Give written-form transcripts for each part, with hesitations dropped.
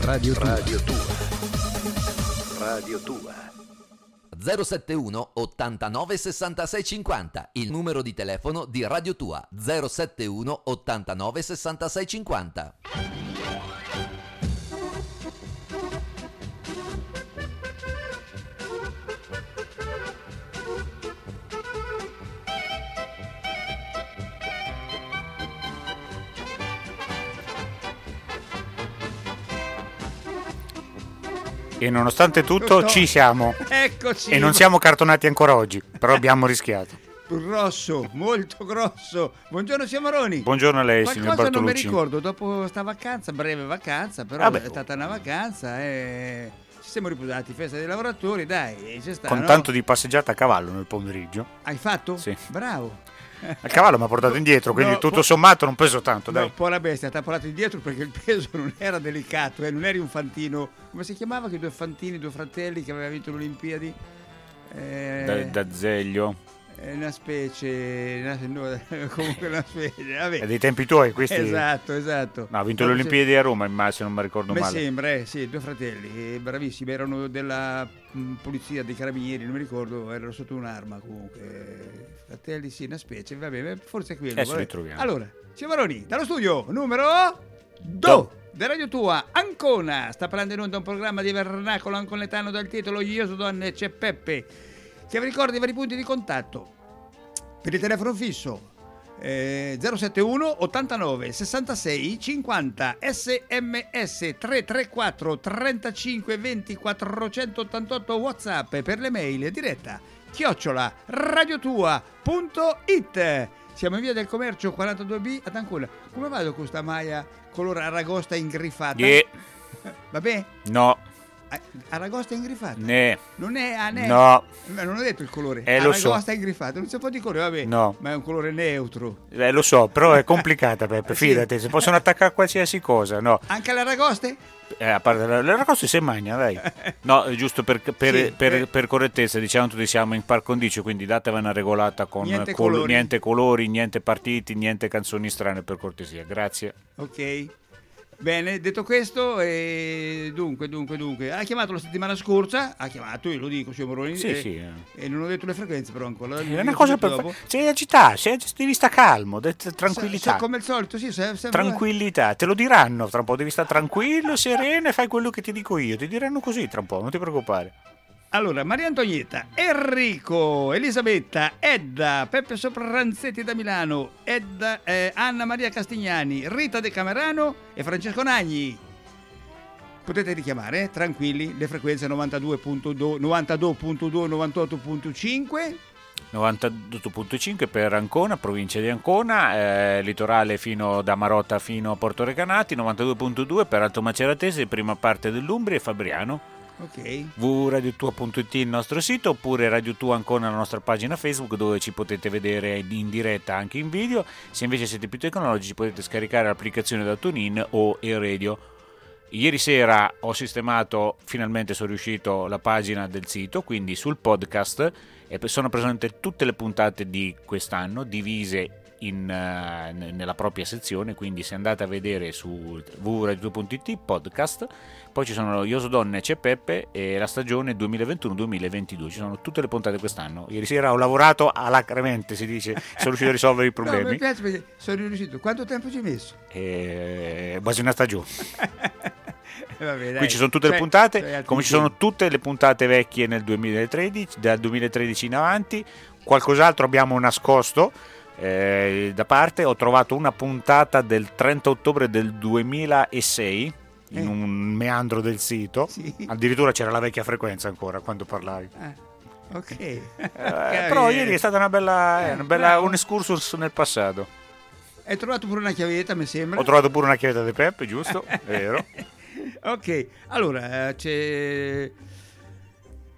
Radio Tua. Radio Tua. 071 89 66 50, il numero di telefono di Radio Tua. 071 89 66 50. E nonostante tutto ci siamo. Eccoci. E non siamo cartonati ancora oggi, però abbiamo rischiato. Grosso, molto grosso. Buongiorno Ciamaroni. Buongiorno a lei, signor Qualcosa non mi Bartolucci. ricordo, dopo sta vacanza, breve vacanza, però Vabbè. è stata una vacanza e ci siamo riposati, festa dei lavoratori, dai, c'è sta, Con no? tanto di passeggiata a cavallo nel pomeriggio. Hai fatto? Sì. Bravo. A cavallo mi ha portato indietro, quindi No, tutto sommato non peso tanto, No, dai. un po' la bestia, ti ha portato indietro perché il peso non era delicato, non eri un fantino. Come si chiamava quei due fantini, due fratelli che aveva vinto le Olimpiadi? Da Zeglio. Una specie, comunque una specie, vabbè. È dei tempi tuoi questi? Esatto. No, ha vinto le Olimpiadi a Roma, se non mi ricordo Mi male. sembra, sì, due fratelli, bravissimi, erano della polizia, dei carabinieri, non mi ricordo, erano sotto un'arma comunque. Fratelli, sì, una specie, vabbè, forse è quello. Adesso vabbè. li troviamo. Allora, Ciamaroni, dallo studio numero 2 di Radio Tua, Ancona, sta parlando in onda un programma di vernacolo anconetano dal titolo Io so donne, c'è Peppe, che vi ricorda i vari punti di contatto per il telefono fisso 071 89 66 50, sms 334 35 20 488, WhatsApp per le mail diretta @radiotua.it. Siamo in via del commercio 42B ad Ancona. Come vado con questa maglia color aragosta ingriffata? Vabbè? No. Aragosta ingriffata? Ne. Non è No. Ma non ho detto il colore. Lo so. Aragosta ingriffata, non si può di colore, vabbè. No. Ma è un colore neutro. Lo so, però è complicata, Peppe, Sì. fidati, si possono attaccare a qualsiasi cosa, no. Anche l'aragoste? A parte le raccolte si mangia, dai. No, giusto per correttezza, diciamo tutti siamo in par condicio, quindi datevi una regolata con Niente niente colori, niente partiti, niente canzoni strane, per cortesia, grazie. Ok. Bene, detto questo, dunque, ha chiamato la settimana scorsa, io lo dico, signor Moroni, Sì. E non ho detto le frequenze però ancora. È una cosa sei agitato, devi stare calmo, tranquillità. Come al solito, sì. Tranquillità, te lo diranno tra un po', devi stare tranquillo, sereno e fai quello che ti dico io, ti diranno così tra un po', non ti preoccupare. Allora, Maria Antonietta, Enrico, Elisabetta, Edda, Peppe Sopraranzetti da Milano, Edda, Anna Maria Castignani, Rita De Camerano e Francesco Nagni. Potete richiamare, tranquilli, le frequenze 92.2, 98.5. 92.5 per Ancona, provincia di Ancona, litorale fino da Marotta fino a Porto Recanati, 92.2 per Alto Maceratese, prima parte dell'Umbria e Fabriano. Ok. www.radiotua.it il nostro sito, oppure Radio Tua Ancona la nostra pagina Facebook, dove ci potete vedere in diretta anche in video. Se invece siete più tecnologici potete scaricare l'applicazione da TuneIn o e-radio. Ieri sera ho sistemato, finalmente sono riuscito, la pagina del sito, quindi sul podcast sono presenti tutte le puntate di quest'anno divise nella propria sezione, quindi se andate a vedere su www.radiotua.it podcast, poi ci sono Io so donne, c'è Peppe e la stagione 2021-2022, ci sono tutte le puntate quest'anno. Ieri sera ho lavorato alacremente, si dice, sono riuscito a risolvere i problemi. No, mi piace perché sono riuscito. Quanto tempo ci hai messo? Quasi una stagione. Vabbè, dai. Qui ci sono tutte le puntate, come ci sono tutte le puntate vecchie nel 2013, dal 2013 in avanti. Qualcos'altro abbiamo nascosto da parte. Ho trovato una puntata del 30 ottobre del 2006 in un meandro del sito. Sì. Addirittura c'era la vecchia frequenza ancora quando parlavi. Ok. Però ieri è stata una bella un excursus nel passato. Hai trovato pure una chiavetta, mi sembra. Ho trovato pure una chiavetta di Peppe, giusto? Vero. Ok, allora c'è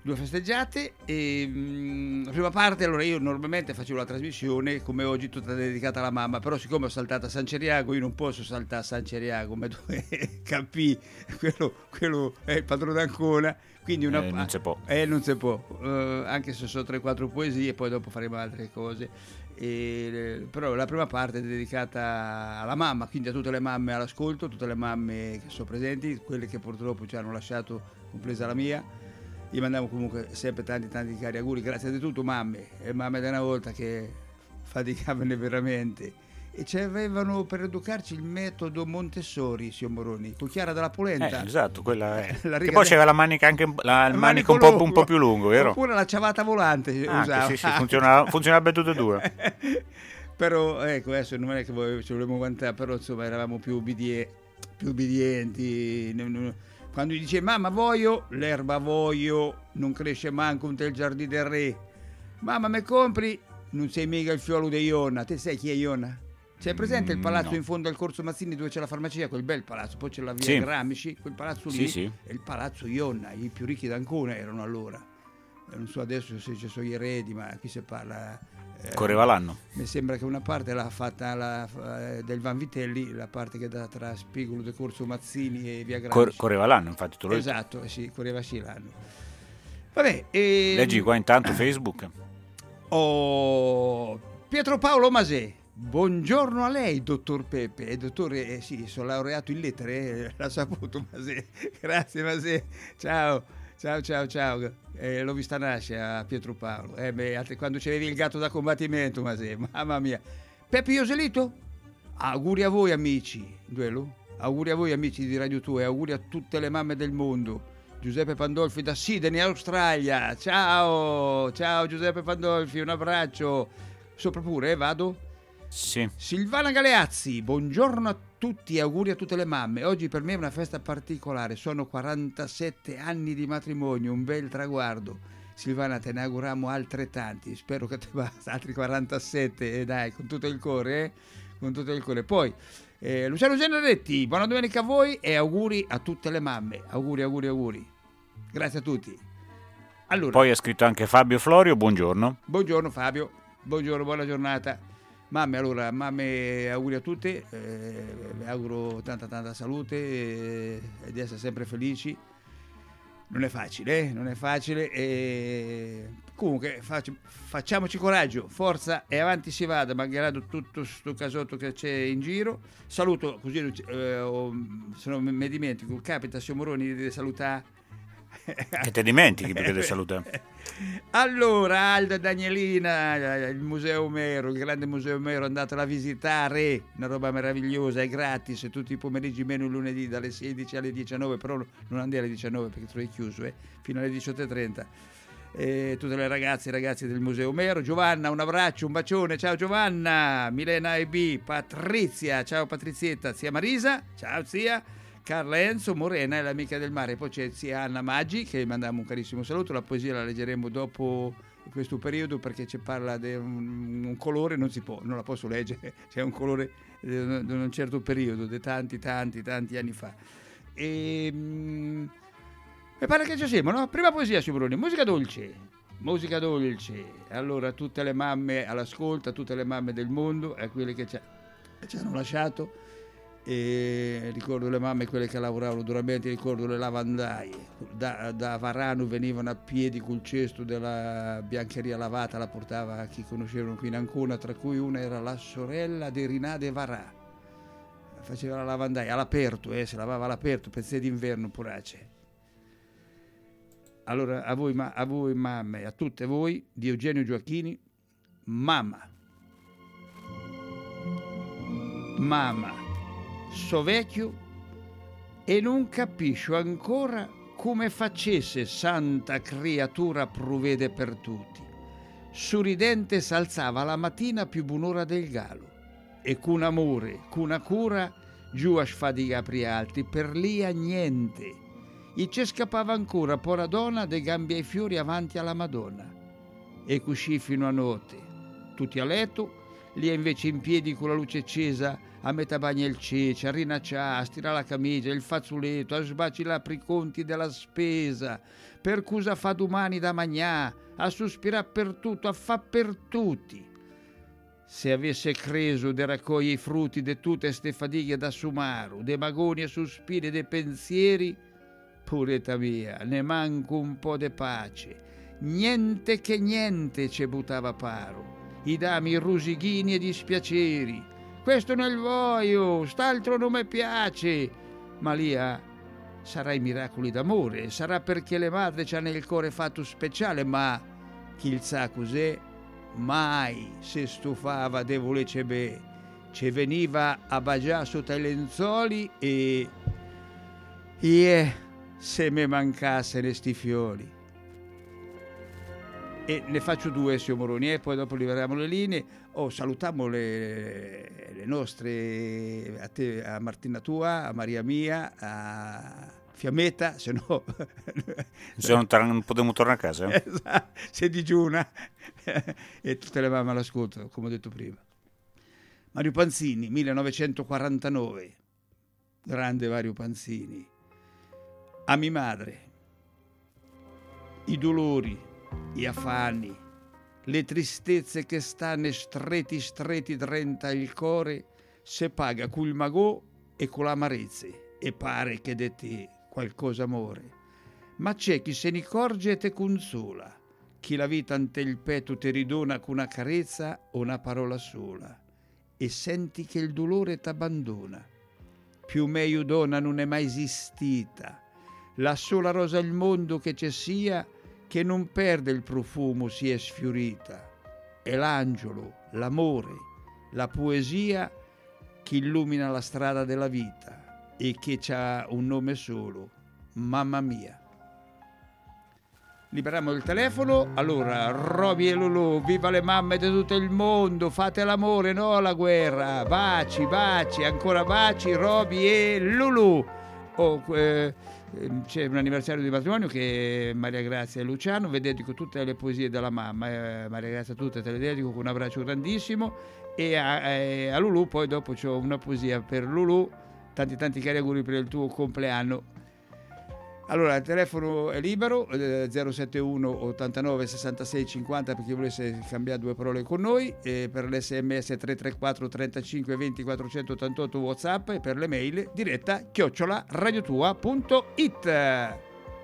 2 festeggiate e la prima parte, allora io normalmente facevo la trasmissione come oggi tutta dedicata alla mamma, però siccome ho saltato a San Ceriago io non posso saltare a San Ceriago, ma capì, quello è il padrone d'Ancona, quindi non si può, anche se sono 3-4 poesie, poi dopo faremo altre cose. Però la prima parte è dedicata alla mamma, quindi a tutte le mamme all'ascolto, tutte le mamme che sono presenti, quelle che purtroppo ci hanno lasciato, compresa la mia. Gli mandiamo comunque sempre tanti cari auguri, grazie di tutto mamme e mamme di una volta che faticavano veramente e ci avevano per educarci il metodo Montessori, signor Moroni, cucchiara della polenta. Esatto, quella è. Che poi c'era la manica anche il manico un po' più lungo, vero? Oppure la ciavata volante usava. Sì, funzionava per tutte e due. Però ecco, adesso non è che voi ci volevamo vantare, però insomma eravamo più ubbidienti. Quando gli dice mamma voglio, l'erba voglio, non cresce manco un tel giardino del re. Mamma me compri, non sei mica il fiolo di Ionna. Te sai chi è Ionna? C'è presente il palazzo in fondo al Corso Mazzini dove c'è la farmacia, quel bel palazzo, poi c'è la via Gramsci, quel palazzo lì è il palazzo Ionna, i più ricchi d'Ancona erano allora. Non so adesso se ci sono gli eredi, ma qui si parla. Correva l'anno. Mi sembra che una parte l'ha fatta del Vanvitelli, la parte che dà tra Spigolo del Corso Mazzini e via Gramsci. Correva l'anno, infatti tu lo esatto, sì, correva sì l'anno. Vabbè, leggi qua intanto Facebook. Pietro Paolo Masè. Buongiorno a lei, dottor Peppe. Dottore, sì, sono laureato in lettere, l'ha saputo Masè. Grazie Masè. Ciao. L'ho vista nascere a Pietro Paolo. Quando c'avevi il gatto da combattimento, Masè, mamma mia. Peppe Ioselito? Auguri a voi amici. Duello? Auguri a voi amici di Radio 2 e auguri a tutte le mamme del mondo. Giuseppe Pandolfi da Sydney, Australia. Ciao Giuseppe Pandolfi, un abbraccio. Sopra pure, vado? Sì. Silvana Galeazzi, buongiorno a tutti, auguri a tutte le mamme. Oggi per me è una festa particolare, sono 47 anni di matrimonio, un bel traguardo. Silvana, te ne auguriamo altrettanti, spero che te basta altri 47, dai, con tutto il cuore, con tutto il cuore. Poi Luciano Generetti, buona domenica a voi e auguri a tutte le mamme. Auguri. Grazie a tutti. Allora, poi ha scritto anche Fabio Florio, buongiorno. Buongiorno Fabio, buongiorno, buona giornata. Mamme, auguri a tutte, vi auguro tanta salute e di essere sempre felici. Non è facile e comunque facciamoci coraggio, forza e avanti si vada, malgrado tutto sto casotto che c'è in giro. Saluto, così se non mi dimentico, capita signor Moroni di salutare. Che te dimentichi perché ti saluta. Allora, Alda Danielina, il Museo Omero, il grande Museo Omero, andatela a visitare, una roba meravigliosa, è gratis tutti i pomeriggi meno il lunedì dalle 16 alle 19, però non andare alle 19 perché tu è chiuso, fino alle 18:30. Tutte le ragazze e ragazzi del Museo Omero. Giovanna, un abbraccio, un bacione, ciao Giovanna. Milena e B, Patrizia, ciao Patrizietta, zia Marisa, ciao zia. Carla Enzo, Morena è l'amica del mare, poi c'è zia Anna Maggi che mandiamo un carissimo saluto, la poesia la leggeremo dopo questo periodo perché ci parla di un colore, non la posso leggere, c'è un colore di un certo periodo, di tanti anni fa. Mi pare che ci siamo, no? Prima poesia su Bruni, musica dolce, allora tutte le mamme all'ascolto, tutte le mamme del mondo, a quelle che ci hanno lasciato. E ricordo le mamme, quelle che lavoravano duramente, ricordo le lavandaie da Varano, venivano a piedi col cesto della biancheria lavata, la portava a chi conoscevano qui in Ancona, tra cui una era la sorella di Rinaldo Varà, faceva la lavandaia all'aperto, si lavava all'aperto, pezzi d'inverno purace. Allora a voi mamme, a tutte voi, di Eugenio Gioacchini, mamma, so vecchio e non capisco ancora come facesse santa creatura provvede per tutti. Sorridente s'alzava la mattina più buon'ora del galo e con amore, con cura giù a sfadiga apri alti per lì a niente. E ci scappava ancora pora donna de gambe ai fiori avanti alla Madonna e cuscì fino a notte. Tutti a letto, lì invece in piedi con la luce accesa a metà bagna il cece, a rinacciare, a stirare la camicia, il fazzoletto, a sbacillare i conti della spesa, per cosa fa domani da magnà, a sospirare per tutto, a fa per tutti. Se avesse creso di raccogliere i frutti di tutte ste fatighe da sumaru, de magoni e sospiri, de pensieri, puretta mia, ne manco un po' de pace. Niente che niente ci buttava paro, i dami rusighini e dispiaceri. Questo nel voglio, st'altro non mi piace. Ma Lia, sarà i miracoli d'amore, sarà perché le madri c'hanno il cuore fatto speciale, ma chi il sa cos'è, mai se stufava de volece be, ci veniva a bagiare sotto i lenzuoli e se me mancassero sti fiori. E ne faccio due, signor Moroni, e poi dopo liberiamo le linee. Salutiamo le nostre, a te, a Martina tua, a Maria mia, a Fiammetta, se no... Se non potremo tornare a casa. Esatto, se digiuna. E tutte le mamme all'ascolto, come ho detto prima. Mario Panzini, 1949. Grande Mario Panzini. A mia madre. I dolori, gli affanni, le tristezze che stanno stretti drenta il cuore, se paga col magò e con l'amarezze, e pare che de te qualcosa amore. Ma c'è chi se ne accorge e te consola, chi la vita ante il petto te ridona con una carezza o una parola sola, e senti che il dolore t'abbandona. Più meglio donna non è mai esistita, la sola rosa al mondo che c'è sia, che non perde il profumo si è sfiorita. È l'angelo, l'amore, la poesia che illumina la strada della vita e che c'ha un nome solo, mamma mia. Liberiamo il telefono. Allora, Roby e Lulu, viva le mamme di tutto il mondo, fate l'amore, no la guerra. Baci, ancora baci, Roby e Lulu. C'è un anniversario di matrimonio che Maria Grazia e Luciano, vi dedico tutte le poesie della mamma, Maria Grazia tutte te le dedico con un abbraccio grandissimo, e a Lulu poi dopo c'ho una poesia per Lulu, tanti cari auguri per il tuo compleanno. Allora il telefono è libero, 071 89 66 50 per chi volesse cambiare due parole con noi, e per l'SMS 334 35 20 488 WhatsApp, e per le mail diretta @radiotua.it.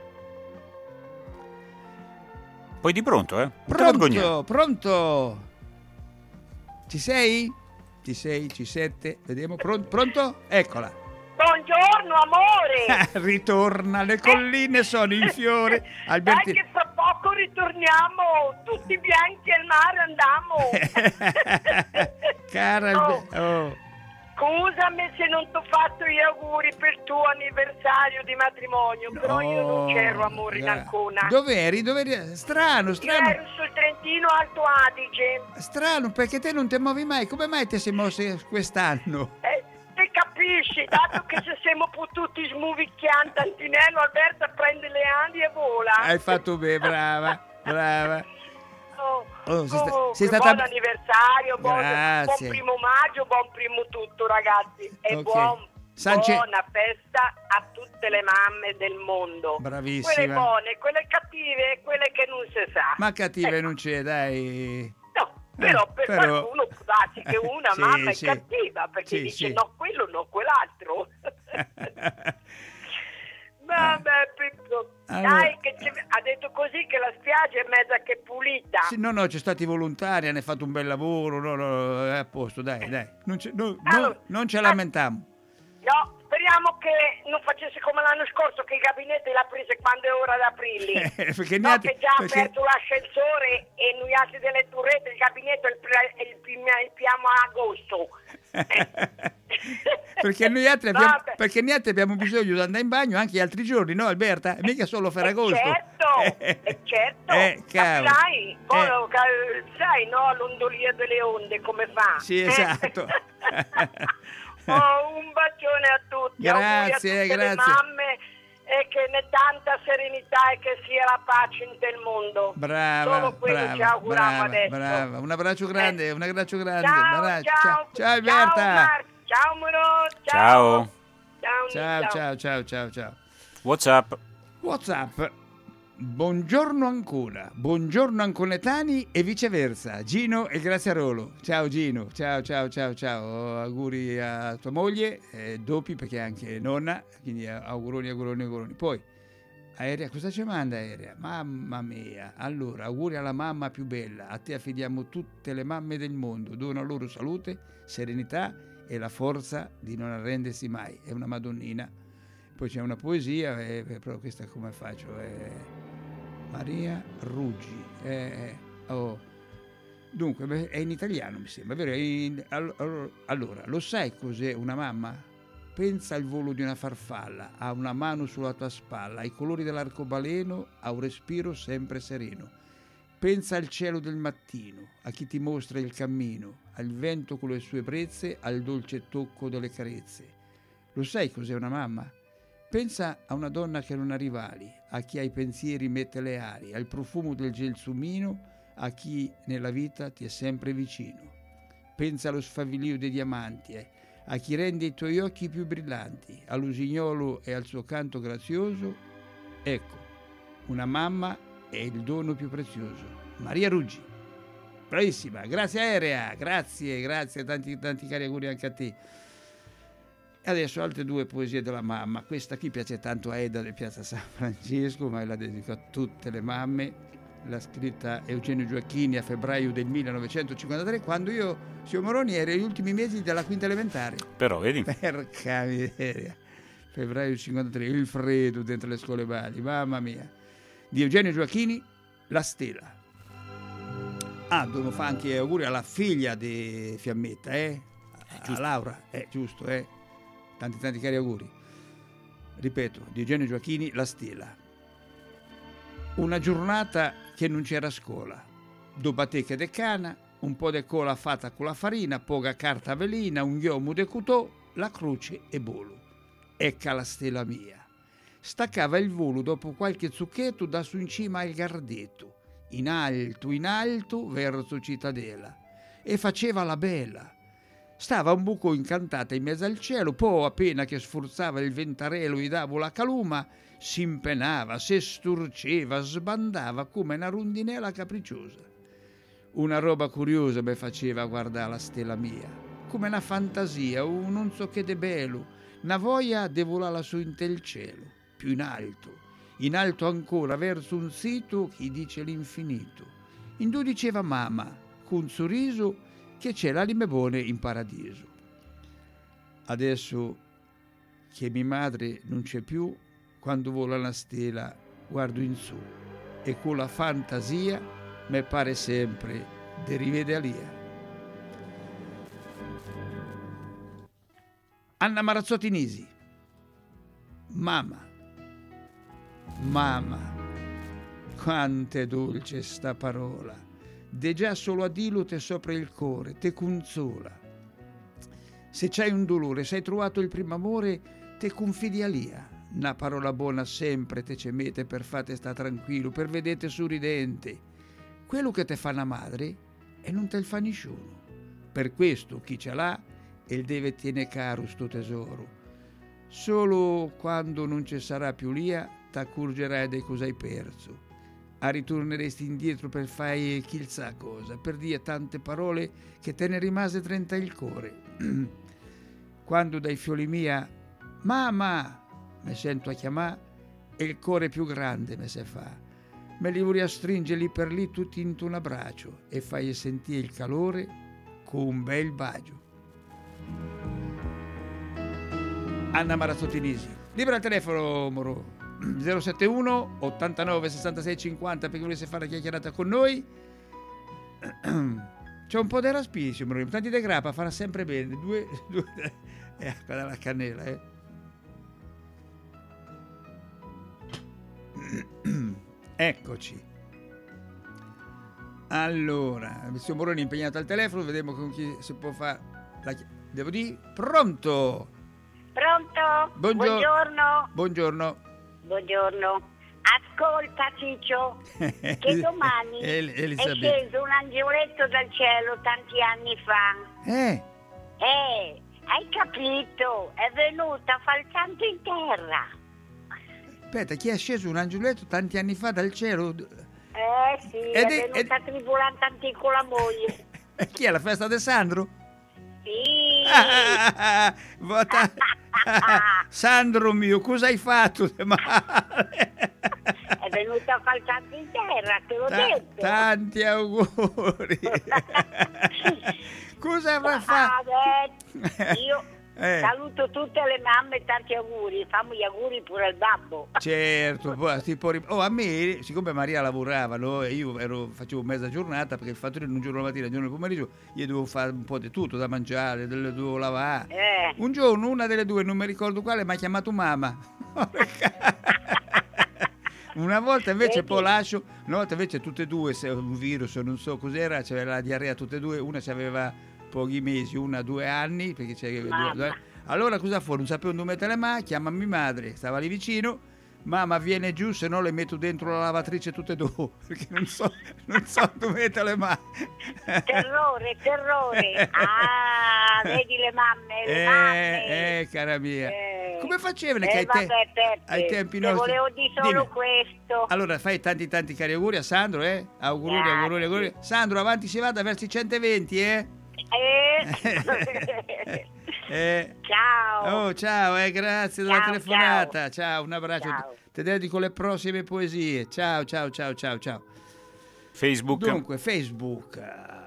Poi di pronto, Pronto? Ci sei? Ci sente? Vediamo, pronto? Eccola. Buongiorno amore. Ritorna, le colline sono in fiore. Dai che fra poco ritorniamo, tutti bianchi al mare andiamo. Cara, Scusami se non ti ho fatto gli auguri per il tuo anniversario di matrimonio, però io non c'ero, amore, in Ancona. Dov'eri? Strano. Io ero sul Trentino Alto Adige. Strano, perché te non ti muovi mai. Come mai ti sei mosso quest'anno? Te capisci, dato che se siamo potuti smuvicchiare Antinello, Alberta prende le ali e vola. Hai fatto bene, brava. Sei stata... Buon anniversario, buon primo maggio, buon primo tutto ragazzi, e buona festa a tutte le mamme del mondo. Bravissima. Quelle buone, quelle cattive e quelle che non si sa. Ma cattive non c'è, dai. No, però per qualcuno può darsi che una mamma è cattiva, perché dice no quello, no quell'altro. Vabbè, Pippo, dai, che ha detto così che la spiaggia è mezza che pulita. Sì, no, c'è stati volontari, hanno fatto un bel lavoro, no, è a posto, dai. Non ce lamentiamo. No, speriamo che non facesse come l'anno scorso, che il gabinetto l'ha preso quando è ora d'aprile. Perché che già ha aperto l'ascensore e noi altri delle turrette, il gabinetto il piamo a agosto. Perché noi altri abbiamo bisogno di andare in bagno anche gli altri giorni, no Alberta? Mica solo Ferragosto. Certo. Capirai? Poi sai, no, l'ondolia delle onde come fa? Sì, esatto. Un bacione a tutti. Grazie. Le mamme, e che ne tanta serenità e che sia la pace in del mondo. Solo quello ci auguriamo adesso. Brava. Un abbraccio grande, Ciao Alberta. Ciao, Ciao Moro, Ciao. Ciao. WhatsApp. Buongiorno ancora, buongiorno anconetani e viceversa. Gino e Graziarolo. Ciao Gino, ciao. Auguri a tua moglie, doppi perché è anche nonna, quindi auguroni. Poi, Aerea, cosa ci manda Aerea? Mamma mia, allora, auguri alla mamma più bella, a te affidiamo tutte le mamme del mondo, dona loro salute, serenità e la forza di non arrendersi mai. È una madonnina. Poi c'è una poesia, però questa come faccio? Maria Ruggi. Dunque, è in italiano mi sembra, vero? Allora, lo sai cos'è una mamma? Pensa al volo di una farfalla, ha una mano sulla tua spalla, ai colori dell'arcobaleno, ha un respiro sempre sereno. Pensa al cielo del mattino, a chi ti mostra il cammino, al vento con le sue brezze, al dolce tocco delle carezze. Lo sai cos'è una mamma? Pensa a una donna che non ha rivali, a chi ai pensieri mette le ali, al profumo del gelsomino, a chi nella vita ti è sempre vicino. Pensa allo sfavillio dei diamanti, a chi rende i tuoi occhi più brillanti, all'usignolo e al suo canto grazioso. Ecco, una mamma è il dono più prezioso. Maria Ruggi. Bravissima, grazie Aerea, grazie, tanti cari auguri anche a te. E adesso altre due poesie della mamma. Questa qui piace tanto a Eda di Piazza San Francesco, ma la dedico a tutte le mamme. L'ha scritta Eugenio Gioacchini a febbraio del 1953, quando io, signor Moroni, ero negli ultimi mesi della quinta elementare. Però vedi. Perca miseria. Febbraio 53, il freddo dentro le scuole bali, mamma mia. Di Eugenio Gioacchini, La Stella. Dobbiamo fare anche auguri alla figlia di Fiammetta, a Laura, giusto, Tanti cari auguri. Ripeto, di Eugenio Gioacchini, La Stella. Una giornata che non c'era scuola. Do bateche de cana, un po' de cola fatta con la farina, poca carta velina, un giomu de cutò, la croce e bolo. Ecca la stella mia. Staccava il volo dopo qualche zucchetto da su in cima al gardetto, in alto, verso Cittadella, e faceva la bella. Stava un buco incantata in mezzo al cielo, poi appena che sforzava il ventarello e davo la caluma, si impenava, se sturceva, sbandava come una rondinella capricciosa. Una roba curiosa mi faceva guardare la stella mia, come una fantasia, un non so che de bello, una voglia de volare su in tel cielo, più in alto ancora, verso un sito che dice l'infinito. Indù diceva mamma, con un sorriso, che c'è l'anime buone in paradiso. Adesso che mia madre non c'è più, quando vola la stella guardo in su e con la fantasia mi pare sempre di rivedere Alia. Anna Marazzotti Nisi. Mamma, quanto è dolce sta parola, de già solo a dirlo te sopra il cuore, te consola. Se c'hai un dolore, se hai trovato il primo amore, te confidi a Lia. Una parola buona sempre te ce mette per fate sta tranquillo, per vedete sorridente. Quello che te fa una madre e non te il fa nessuno. Per questo chi ce l'ha e il deve tiene caro sto tesoro. Solo quando non ci sarà più Lia t'accorgerai di cosa hai perso. Ritorneresti indietro per fare chissà cosa, per dire tante parole che te ne rimase 30 il cuore. Quando dai fioli mia, mamma, mi sento a chiamare e il cuore più grande me se fa. Me li vorrei stringere lì per lì tutti in un abbraccio e fai sentire il calore con un bel bacio. Anna Marazzotti Nisi. Libera il telefono, Moro. 071 89 66 50 perché volesse fare chiacchierata con noi. C'è un po' di raspizio, tanti de grappa farà sempre bene. Due acqua dalla cannella, Eccoci. Allora, il signor Moroni è impegnato al telefono, vediamo con chi si può fare devo dire pronto. Buongiorno. Ascolta Ciccio, che domani è sceso un angioletto dal cielo tanti anni fa. Hai capito? È venuta falciando in terra. Aspetta, chi è sceso un angioletto tanti anni fa dal cielo? Sì, è venuta tribolante anche con la moglie. E chi è, la festa di Sandro? Sì. Vota. Sandro mio, cosa hai fatto di male? È venuta falciando in terra, te l'ho detto. Tanti auguri. Cosa avrà fatto? Io saluto tutte le mamme, tanti auguri, fammi gli auguri pure al babbo. Certo, a me, siccome Maria lavorava, no, e io facevo mezza giornata, perché il fattorio un giorno la mattina, un giorno il pomeriggio, io dovevo fare un po' di tutto da mangiare, dovevo lavare. Un giorno una delle due, non mi ricordo quale, mi ha chiamato mamma. Una volta invece Polascio, una volta invece tutte e due, se un virus, non so cos'era, c'era la diarrea tutte e due, una c'aveva pochi mesi, una 2 anni, perché allora cosa fa? Non sapevo dove mettere le mani, chiama mia madre, stava lì vicino, mamma viene giù, se no le metto dentro la lavatrice tutte e due, perché non so dove mettere le mani. Terrore. Vedi le mamme. Cara mia. Come facevano che ai tempi nostri? Volevo dire solo questo. Allora fai tanti cari auguri a Sandro, auguri. Sandro, avanti si vada verso i 120, Ciao. Ciao, grazie della telefonata. Ciao, un abbraccio. Ciao. Ti dedico le prossime poesie. Ciao. Facebook. Dunque, Facebook.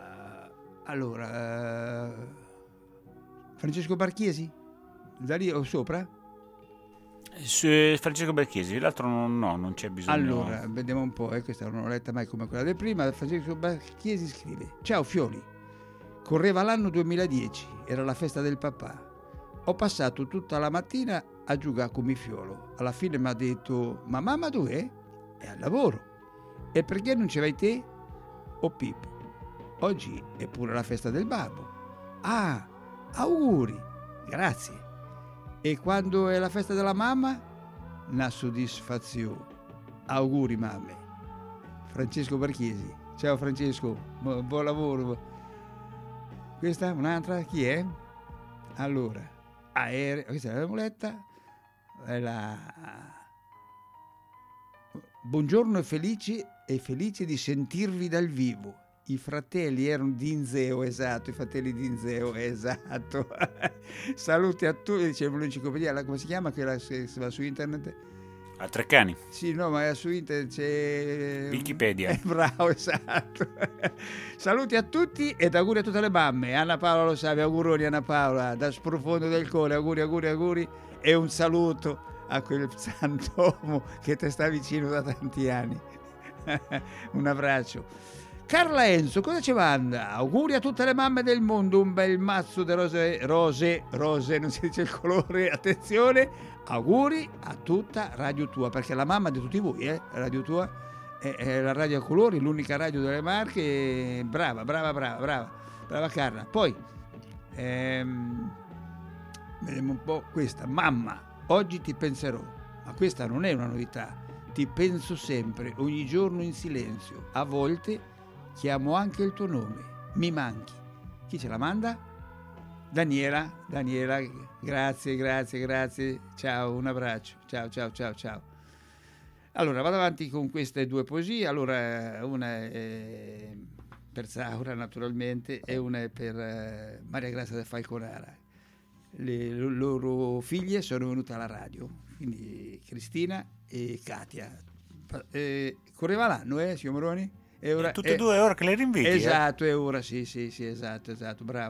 Allora, Francesco Barchiesi? Da lì o sopra? Francesco Barchiesi, l'altro non c'è bisogno. Allora, vediamo un po', questa non l'ho letta mai come quella del prima. Francesco Barchiesi scrive: ciao Fioli, correva l'anno 2010, era la festa del papà. Ho passato tutta la mattina a giocare con mio fiolo. Alla fine mi ha detto: ma mamma dov'è? È al lavoro. E perché non ci vai te? O Pippo. Oggi è pure la festa del babbo. Ah, auguri, grazie. E quando è la festa della mamma? Una soddisfazione. Auguri mamme. Francesco Barchiesi. Ciao Francesco, buon lavoro. Questa un'altra, chi è? Allora, aereo, questa l'abbiamo letta. Buongiorno e felice di sentirvi dal vivo. I fratelli erano Dinzeo, esatto, Saluti a tutti, dicevo l'enciclopedia, come si chiama quella che va su internet? A Treccani. Sì, no, ma su internet c'è Wikipedia. Bravo, esatto. Saluti a tutti ed auguri a tutte le mamme. Anna Paola lo sa, auguroni Anna Paola, da sprofondo del cuore, auguri e un saluto a quel sant'uomo che ti sta vicino da tanti anni. Un abbraccio. Carla Enzo, cosa ci manda? Auguri a tutte le mamme del mondo, un bel mazzo di rose, non si dice il colore, attenzione, auguri a tutta Radio Tua, perché la mamma di tutti voi, Radio Tua è la radio a colori, l'unica radio delle Marche, brava Carla. Poi, vediamo un po' questa, mamma, oggi ti penserò, ma questa non è una novità, ti penso sempre, ogni giorno in silenzio, a volte chiamo anche il tuo nome, mi manchi. Chi ce la manda? Daniela, grazie. Ciao, un abbraccio. Ciao. Allora, vado avanti con queste due poesie. Allora, una è per Saura, naturalmente, e una è per Maria Grazia del Falconara. Le loro figlie sono venute alla radio, quindi Cristina e Katia. Correva l'anno, signor Moroni? Tutte e due ora che le rinviti. Esatto, è ora, sì, esatto, bravo.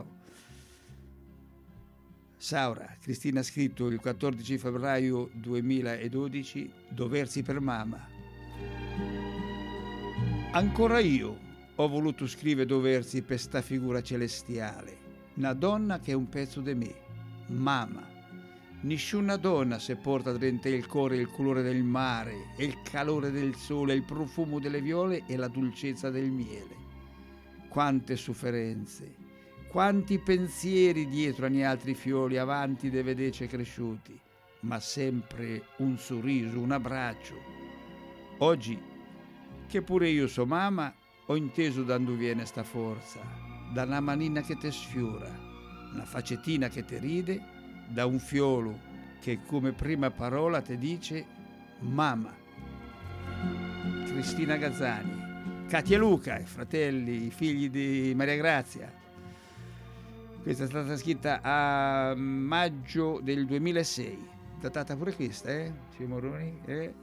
Saura, Cristina ha scritto il 14 febbraio 2012, Doversi per mamma. Ancora io ho voluto scrivere Doversi per sta figura celestiale, una donna che è un pezzo di me, mamma. Nessuna donna se porta dentro il cuore il colore del mare, e il calore del sole, il profumo delle viole e la dolcezza del miele. Quante sofferenze, quanti pensieri dietro agli altri fiori avanti dei vedece cresciuti, ma sempre un sorriso, un abbraccio. Oggi, che pure io so mamma, ho inteso da dove viene sta forza, da una manina che te sfiora. una faccettina che te ride, da un fiolo che come prima parola ti dice mamma. Cristina Gazzani, Katia Luca, i fratelli, i figli di Maria Grazia. Questa è stata scritta a maggio del 2006, datata pure questa, Moroni,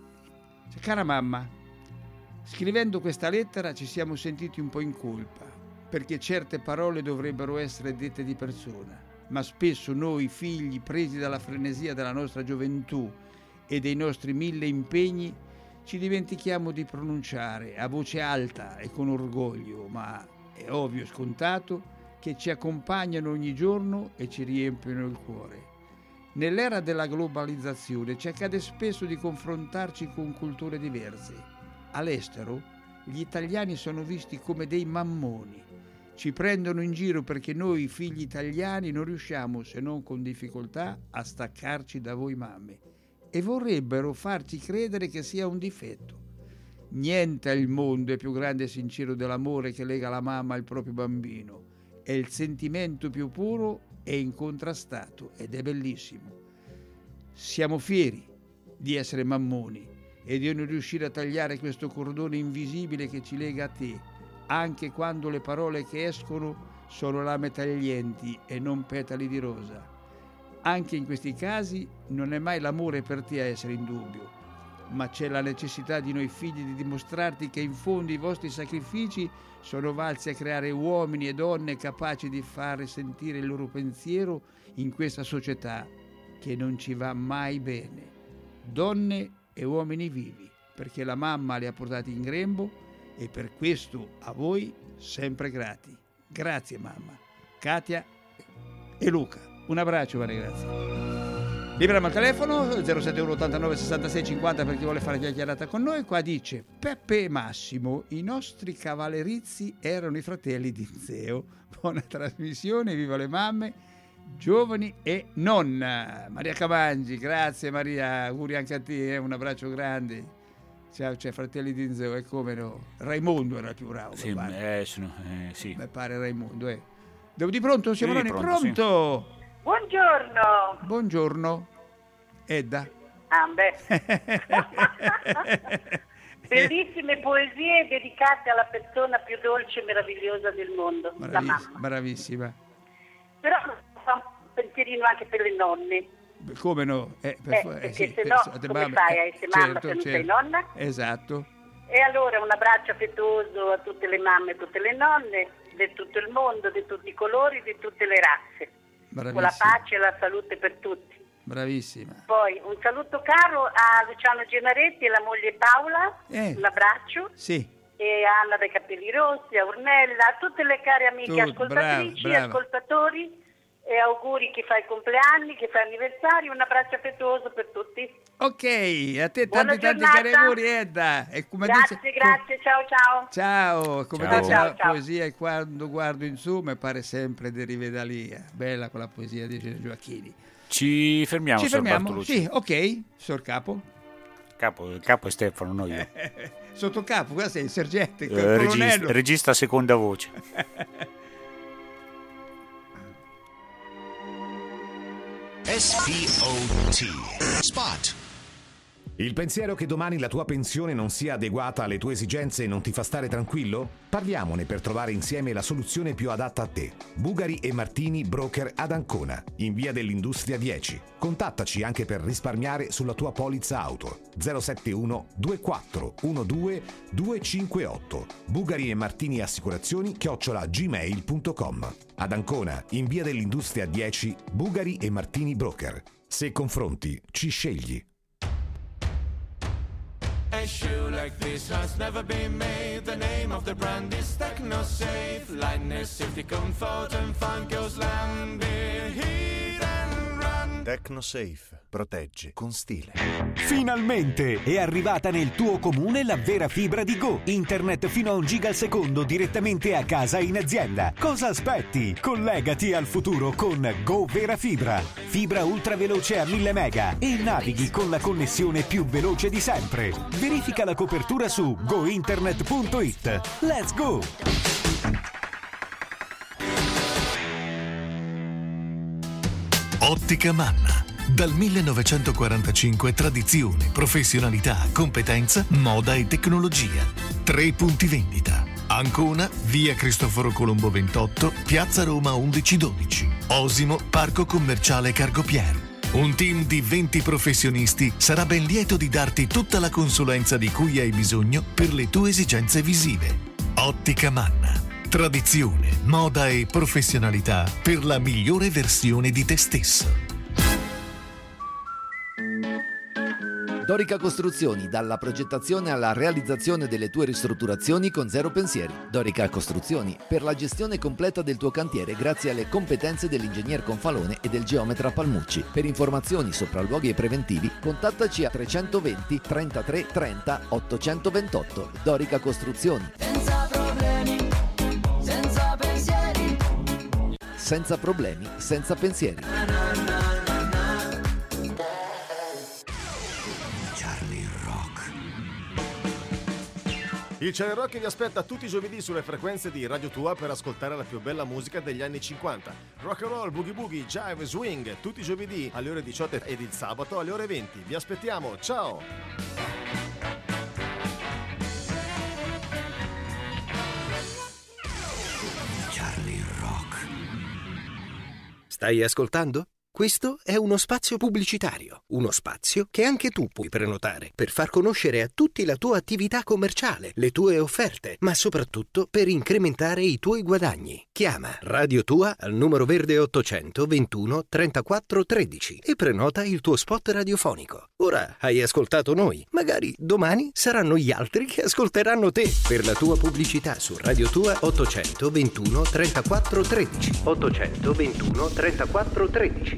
Cara mamma, scrivendo questa lettera ci siamo sentiti un po' in colpa, perché certe parole dovrebbero essere dette di persona, ma spesso noi figli, presi dalla frenesia della nostra gioventù e dei nostri 1000 impegni, ci dimentichiamo di pronunciare a voce alta e con orgoglio, ma è ovvio e scontato, che ci accompagnano ogni giorno e ci riempiono il cuore. Nell'era della globalizzazione ci accade spesso di confrontarci con culture diverse. All'estero gli italiani sono visti come dei mammoni. Ci prendono in giro perché noi figli italiani non riusciamo, se non con difficoltà, a staccarci da voi mamme. E vorrebbero farci credere che sia un difetto. Niente al mondo è più grande e sincero dell'amore che lega la mamma al proprio bambino. È il sentimento più puro e incontrastato ed è bellissimo. Siamo fieri di essere mammoni e di non riuscire a tagliare questo cordone invisibile che ci lega a te, anche quando le parole che escono sono lame taglienti e non petali di rosa. Anche in questi casi non è mai l'amore per te a essere in dubbio, ma c'è la necessità di noi figli di dimostrarti che in fondo i vostri sacrifici sono valsi a creare uomini e donne capaci di fare sentire il loro pensiero in questa società che non ci va mai bene. Donne e uomini vivi, perché la mamma li ha portati in grembo e per questo a voi sempre grati. Grazie mamma. Katia e Luca. Un abbraccio, Maria Grazia. Liberiamo il telefono 071 89 66 50 per chi vuole fare chiacchierata con noi. Qua dice Peppe e Massimo, i nostri cavallerizzi erano i fratelli di Zeo. Buona trasmissione, viva le mamme, giovani e nonna. Maria Camangi, grazie Maria, auguri anche a te, un abbraccio grande. Ciao, c'è fratelli di Zeo, e come no? Raimondo era il più bravo. Sì, sì. Mi pare Raimondo, Devo di pronto, siamo sì, pronto? Sì. Buongiorno. Buongiorno. Edda. Bellissime poesie dedicate alla persona più dolce e meravigliosa del mondo, la mamma. Bravissima. Però fa un pensierino anche per le nonne. Come no? Perché se no, come fai a essere mamma se non sei nonna? Esatto. E allora un abbraccio affettuoso a tutte le mamme e tutte le nonne di tutto il mondo, di tutti i colori, di tutte le razze. Con la pace e la salute per tutti. Bravissima. Poi un saluto caro a Luciano Genaretti e la moglie Paola, un abbraccio. Sì. E a Anna dei Capelli Rossi, a Ornella, a tutte le care amiche ascoltatrici e ascoltatori, e auguri chi fa i compleanni, chi fa anniversari, un abbraccio affettuoso per tutti. Ok, a te tanti cari auguri Edda. E come grazie, ciao. Ciao, come dice la poesia, e quando guardo in su mi pare sempre di Rivedalia. Bella quella poesia di Gioacchini. Ci fermiamo, sì, ok, Sor Capo. Il capo è Stefano, non io. Sotto capo, questo è il sergente, regista seconda voce. SPOT Spot. Il pensiero che domani la tua pensione non sia adeguata alle tue esigenze non ti fa stare tranquillo? Parliamone per trovare insieme la soluzione più adatta a te. Bugari e Martini, broker ad Ancona, in via dell'Industria 10. Contattaci anche per risparmiare sulla tua polizza auto. 071 24 12 258. Bugari e Martini Assicurazioni @gmail.com. Ad Ancona, in via dell'Industria 10, Bugari e Martini Broker. Se confronti, ci scegli. A shoe like this has never been made. The name of the brand is TechnoSafe. Lightness, safety, comfort and fun goes land in heat and run. TechnoSafe. Protegge con stile. Finalmente è arrivata nel tuo comune la vera fibra di Go. Internet fino a 1 giga al secondo direttamente a casa in azienda. Cosa aspetti? Collegati al futuro con Go Vera Fibra. Fibra ultra veloce a 1000 mega e navighi con la connessione più veloce di sempre. Verifica la copertura su gointernet.it. Let's go! Ottica Manna. Dal 1945 tradizione, professionalità, competenza, moda e tecnologia. 3 punti vendita. Ancona, via Cristoforo Colombo 28, piazza Roma 1112. Osimo, parco commerciale Cargopier. Un team di 20 professionisti sarà ben lieto di darti tutta la consulenza di cui hai bisogno per le tue esigenze visive. Ottica Manna. Tradizione, moda e professionalità per la migliore versione di te stesso. Dorica Costruzioni, dalla progettazione alla realizzazione delle tue ristrutturazioni con zero pensieri. Dorica Costruzioni, per la gestione completa del tuo cantiere grazie alle competenze dell'ingegner Confalone e del geometra Palmucci. Per informazioni, sopralluoghi e preventivi, contattaci a 320 33 30 828. Dorica Costruzioni. Senza problemi, senza pensieri. Senza problemi, senza pensieri. Il Charlie Rock vi aspetta tutti i giovedì sulle frequenze di Radio Tua per ascoltare la più bella musica degli anni 50. Rock and roll, boogie boogie, jive, swing, tutti i giovedì alle ore 18 ed il sabato alle ore 20. Vi aspettiamo, ciao! Charlie Rock. Stai ascoltando? Questo è uno spazio pubblicitario, uno spazio che anche tu puoi prenotare per far conoscere a tutti la tua attività commerciale, le tue offerte, ma soprattutto per incrementare i tuoi guadagni. Chiama Radio Tua al numero verde 800 21 34 13 e prenota il tuo spot radiofonico. Ora hai ascoltato noi, magari domani saranno gli altri che ascolteranno te. Per la tua pubblicità su Radio Tua 800 21 34 13. 800 21 34 13.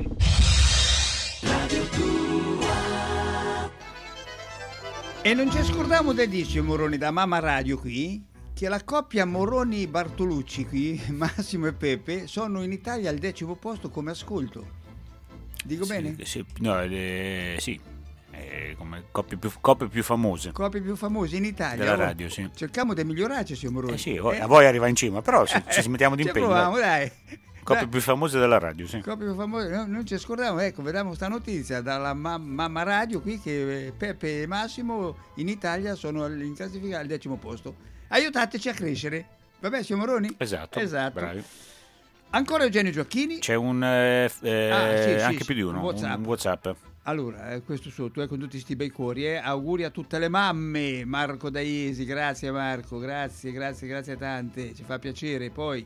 E non ci scordiamo del disco Moroni da Mamma Radio qui, che la coppia Moroni-Bartolucci qui, Massimo e Pepe, sono in Italia al 10° posto come ascolto. Dico sì, bene? Sì, no, sì. Come coppie più famose. Coppie più famose in Italia. Della radio, sì. Cerchiamo di migliorarci, signor Moroni. Sì, a voi arriva in cima, però se ci mettiamo d'impegno. Proviamo, dai. Coppie più famose della radio, sì. Coppie più famose, no, non ci scordiamo, ecco, vediamo sta notizia dalla Mamma Radio qui che Pepe e Massimo inItalia sono in classifica al 10° posto. Aiutateci a crescere. Vabbè, signor Moroni? Esatto. Bravi. Ancora Eugenio Gioacchini. C'è un anche più di uno, un WhatsApp. Allora, questo sotto, con tutti sti bei cuori, auguri a tutte le mamme. Marco da Iesi, grazie Marco, grazie tante, ci fa piacere. Poi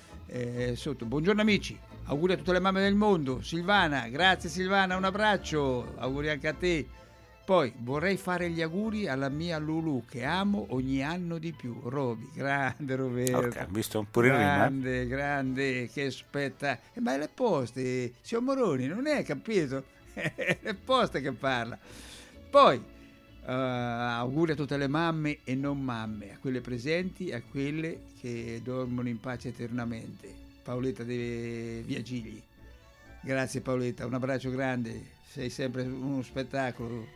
sotto, buongiorno amici, auguri a tutte le mamme del mondo. Silvana, grazie Silvana, un abbraccio, auguri anche a te. Poi vorrei fare gli auguri alla mia Lulu che amo ogni anno di più. Roby, grande Roberto. Ok, visto pure il rima. Grande, che aspetta. Ma le poste, signor Moroni, non è capito? Le poste che parla. Poi auguri a tutte le mamme e non mamme, a quelle presenti, a quelle che dormono in pace eternamente. Paoletta dei Viagigli. Grazie Paoletta, un abbraccio grande, sei sempre uno spettacolo.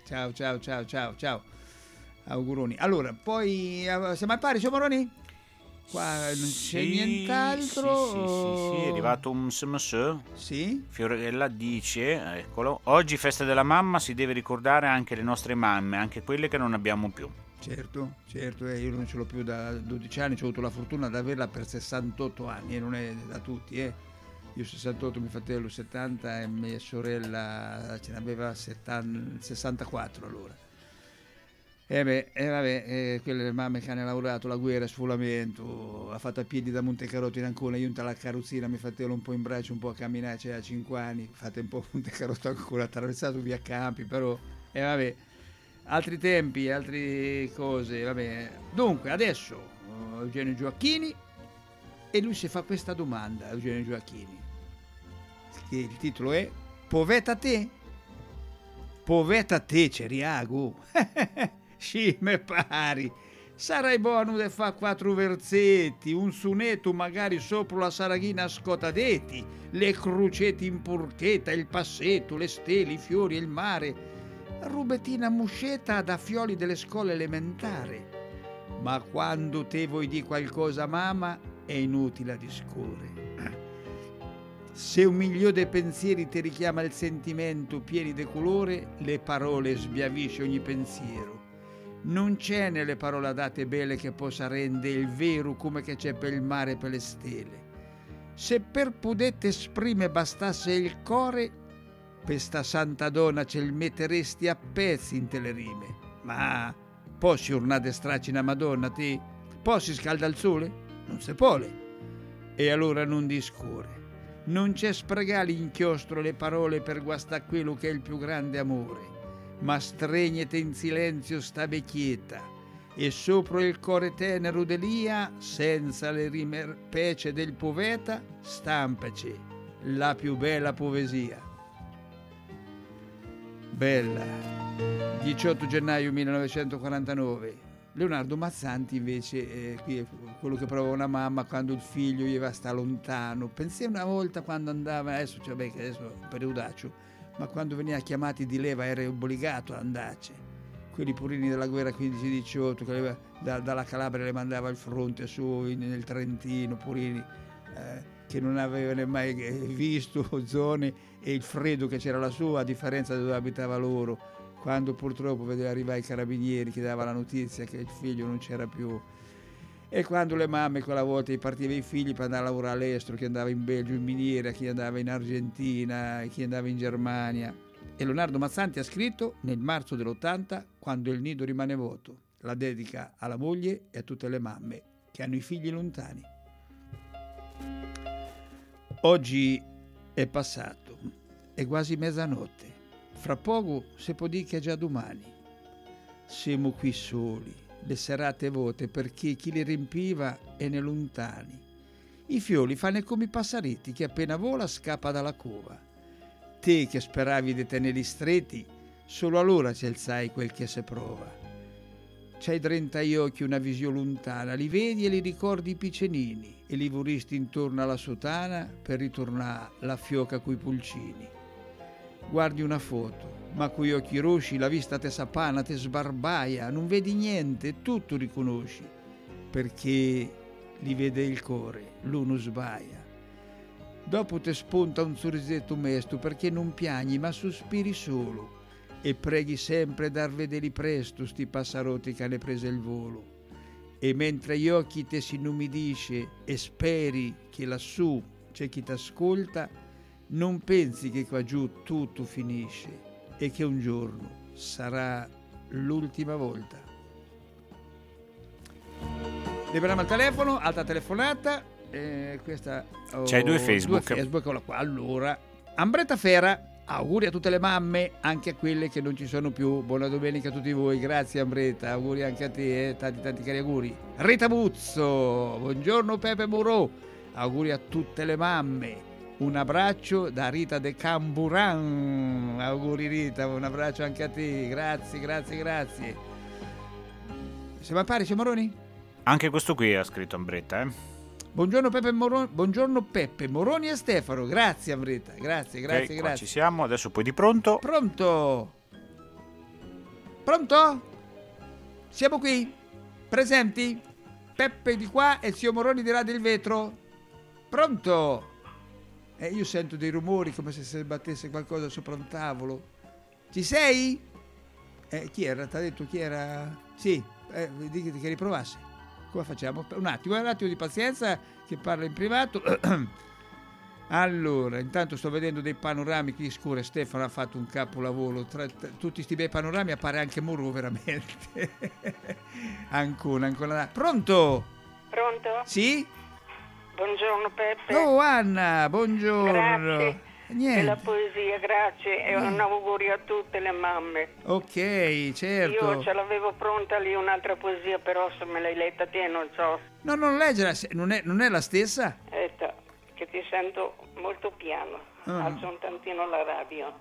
Ciao. Auguroni. Allora, poi siamo al pari, siamo Moroni? Qua non c'è nient'altro. Sì, è arrivato un SMS. Sì. Fiorella dice, eccolo, oggi festa della mamma, si deve ricordare anche le nostre mamme, anche quelle che non abbiamo più. Certo, io non ce l'ho più da 12 anni, ho avuto la fortuna di averla per 68 anni e non è da tutti, Io 68, mio fratello 70 e mia sorella ce n'aveva 64 allora. Quelle mamme che hanno lavorato, la guerra, sfolamento, ha fatto a piedi da Montecarotto in Ancona, io la carrozzina, mio fratello un po' in braccio, un po' a camminare, c'era 5 anni, fate un po' Montecarotto ancora, attraversato via Campi, però, altri tempi, altre cose, Dunque, adesso Eugenio Gioacchini, e lui si fa questa domanda, Eugenio Gioacchini, che il titolo è Poveta te, Ceriago. Sì, me pari. Sarai buono de fa 4 versetti, un sunetto magari sopra la saraghina scotadeti, le cruceti in porchetta, il passetto, le stelle, i fiori e il mare, rubetina musceta da fioli delle scuole elementari. Ma quando te vuoi di qualcosa, mamma, è inutile discorrere. Se un milione di pensieri ti richiama il sentimento pieni di colore, le parole sbiavisce ogni pensiero. Non c'è nelle parole date belle che possa rendere il vero come che c'è per il mare e per le stelle. Se per pudette esprime bastasse il core, per sta santa donna ce il metteresti a pezzi in te le rime. Ma possi urnare stracci una Madonna, ti? Possi scalda il sole? Non se pole. E allora non discorre. Non c'è spregare l'inchiostro le parole per guastare quello che è il più grande amore, ma stregnete in silenzio sta vecchietta e sopra il core tenero d'Elia, senza le rime pece del poeta, stampaci la più bella poesia. Bella. 18 gennaio 1949. Leonardo Mazzanti invece qui è quello che prova una mamma quando il figlio gli va sta lontano. Pensai una volta quando andava, adesso cioè beh, che adesso è un periodaccio, ma quando veniva chiamati di leva era obbligato ad andarci. Quelli purini della guerra 15-18 che dalla Calabria le mandava al fronte su nel Trentino, purini che non avevano mai visto zone e il freddo che c'era lassù, a differenza di dove abitava loro. Quando purtroppo vedeva arrivare i carabinieri che dava la notizia che il figlio non c'era più, e quando le mamme quella volta partivano i figli per andare a lavorare all'estero, chi andava in Belgio in miniera, chi andava in Argentina, chi andava in Germania. E Leonardo Mazzanti ha scritto nel marzo dell'80, quando il nido rimane vuoto, la dedica alla moglie e a tutte le mamme che hanno i figli lontani. Oggi è passato, è quasi mezzanotte. Fra poco si può dire che è già domani. Siamo qui soli, le serate vuote perché chi le riempiva è nei lontani. I fiori fanno come i passaretti che appena vola scappa dalla cova. Te che speravi di tenerli stretti, solo allora ci alzai quel che se prova. C'hai 30 occhi, una visione lontana, li vedi e li ricordi piccenini e li vorresti intorno alla sotana per ritornare la fioca coi pulcini. Guardi una foto, ma coi occhi rossi la vista te s'appana, te sbarbaia, non vedi niente, tutto riconosci, perché li vede il cuore, l'uno sbaia. Dopo te spunta un sorrisetto mesto, perché non piagni ma sospiri solo, e preghi sempre dar vedere presto sti passarotti che hanno preso il volo. E mentre gli occhi te si inumidisce e speri che lassù c'è chi t'ascolta, non pensi che qua giù tutto finisce e che un giorno sarà l'ultima volta. Liberiamo il telefono, altra telefonata. Questa c'hai due Facebook. Eccola qua. Allora, Ambretta Fera, auguri a tutte le mamme, anche a quelle che non ci sono più. Buona domenica a tutti voi, grazie Ambretta, auguri anche a te, tanti cari auguri. Rita Buzzo, buongiorno Pepe Moreau, auguri a tutte le mamme. Un abbraccio da Rita de Camburan. Auguri Rita, un abbraccio anche a te. Grazie. Siamo a pari, c'è Moroni? Anche questo qui ha scritto Ambretta, Buongiorno Peppe Moroni, buongiorno Peppe Moroni e Stefano. Grazie Ambretta, grazie. Qua ci siamo, adesso poi di pronto. Pronto? Siamo qui, presenti? Peppe di qua e il zio Moroni di là del vetro. Pronto? Io sento dei rumori come se si battesse qualcosa sopra un tavolo. Ci sei? Chi era? T'ha detto chi era? Sì, dite che riprovasse. Come facciamo? Un attimo di pazienza che parla in privato. Allora, intanto sto vedendo dei panorami qui scuri. Stefano ha fatto un capolavoro. Tra tutti questi bei panorami appare anche Muro veramente. ancora. Pronto? Sì? Buongiorno Peppe. Oh Anna, buongiorno. Grazie Niente. della poesia, grazie. E un augurio a tutte le mamme. Ok, certo. Io ce l'avevo pronta lì un'altra poesia, però se me l'hai letta te non so. No, non leggera, non è la stessa? Che ti sento molto piano. Alzo un tantino la radio.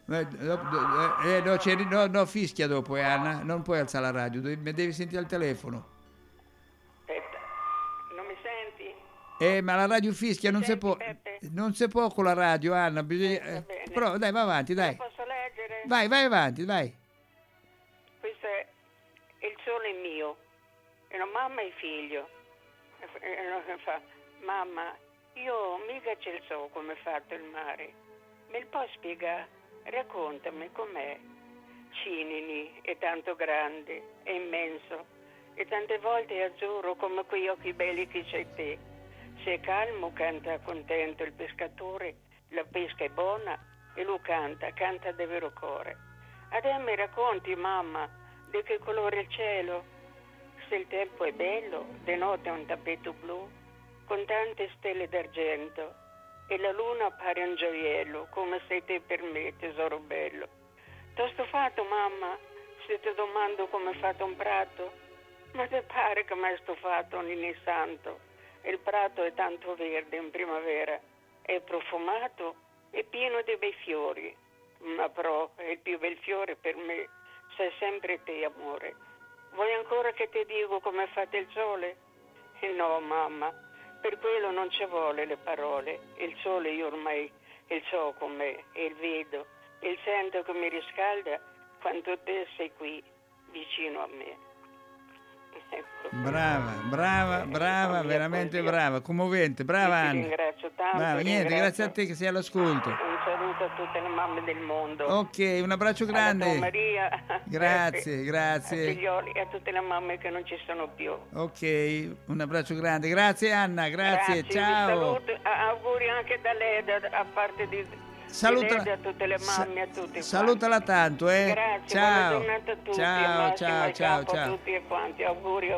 No, fischia dopo, Anna. Non puoi alzare la radio, devi sentire al telefono. Aspetta, non mi senti? Ma la radio fischia, non si può. Peppe? Non si può con la radio, Anna. Bisogna, però dai, va avanti, dai. Posso leggere? Vai avanti, vai. Questo è Il sole mio. E una mamma e figlio. E fa: mamma, Io mica ce lo so come è fatto il mare. Me lo puoi spiegare? Raccontami com'è. Cinini, è tanto grande, è immenso, e tante volte è azzurro come quegli occhi belli che c'hai te. Se è calmo, canta contento il pescatore, la pesca è buona e lui canta di vero cuore. Adesso mi racconti, mamma, di che colore è il cielo? Se il tempo è bello, di notte è un tappeto blu, con tante stelle d'argento, e la luna pare un gioiello, come sei te per me, tesoro bello. T'ho stufato, mamma, se ti domando come è fatto un prato? Ma te pare che mi hai stufato un Ninì Santo? Il prato è tanto verde in primavera, è profumato e pieno di bei fiori. Ma però il più bel fiore per me sei sempre te, amore. Vuoi ancora che ti dico come è fatto il sole? No, mamma, per quello non ci vuole le parole. Il sole io ormai il so com'è, e il vedo, e il sento che mi riscalda quando te sei qui vicino a me. Ecco. Brava, veramente brava, commovente, brava Anna. Ti ringrazio tanto. Brava, niente, grazie a te che sei all'ascolto. Un saluto a tutte le mamme del mondo. Ok, un abbraccio grande. Alla tua Maria. Grazie. A figlioli e a tutte le mamme che non ci sono più. Ok, un abbraccio grande. Grazie Anna, grazie. Ciao. Saluto, auguri anche da lei, a parte di... Salutala a tutte le mamme, a tutti. Salutala tanto, Grazie, ciao. buona giornata a tutti. Ciao. A tutti e quanti. Auguri.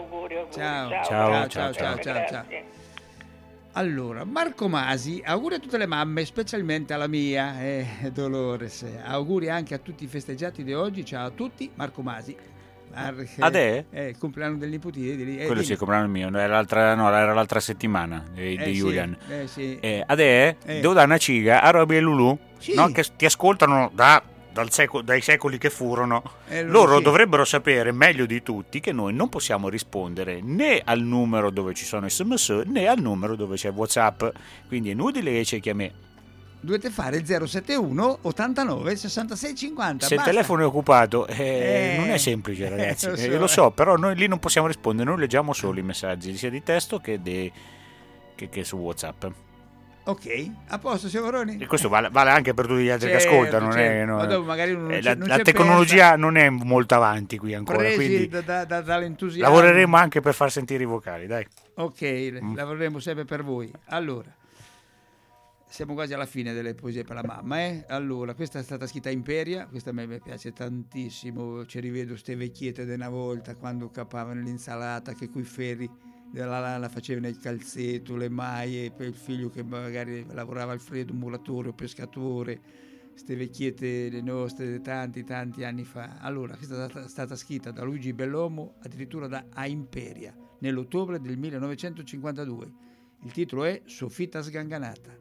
Ciao. Allora, Marco Masi, auguri a tutte le mamme, specialmente alla mia, Dolores. Auguri anche a tutti i festeggiati di oggi. Ciao a tutti, Marco Masi. Il compleanno del nipotino quello sì, il compleanno mio, era l'altra settimana di Julian. Sì. Devo dare una ciga a Roby e Lulu, sì. No, che ti ascoltano dai secoli che furono. Loro dovrebbero sapere meglio di tutti che noi non possiamo rispondere né al numero dove ci sono SMS né al numero dove c'è WhatsApp, quindi è inutile che cerchi a me. Dovete fare il 071 89 66 50. Se il telefono è occupato non è semplice, ragazzi. Lo so, però noi lì non possiamo rispondere, noi leggiamo solo i messaggi sia di testo che su WhatsApp. Ok, a posto, siamo Roni. E questo vale anche per tutti gli altri che ascoltano. La c'è tecnologia non è molto avanti qui ancora, quindi dall'entusiasmo lavoreremo anche per far sentire i vocali, dai. Ok, lavoreremo sempre per voi. Allora, siamo quasi alla fine delle poesie per la mamma, Allora, questa è stata scritta a Imperia, questa a me piace tantissimo, ci rivedo ste vecchiette di una volta quando capavano l'insalata, che coi ferri della lana facevano il calzetto, le maglie per il figlio che magari lavorava al freddo, un muratore o pescatore, ste vecchiette le nostre tanti anni fa. Allora, questa è stata scritta da Luigi Bellomo, addirittura a Imperia, nell'ottobre del 1952. Il titolo è Soffita sganganata.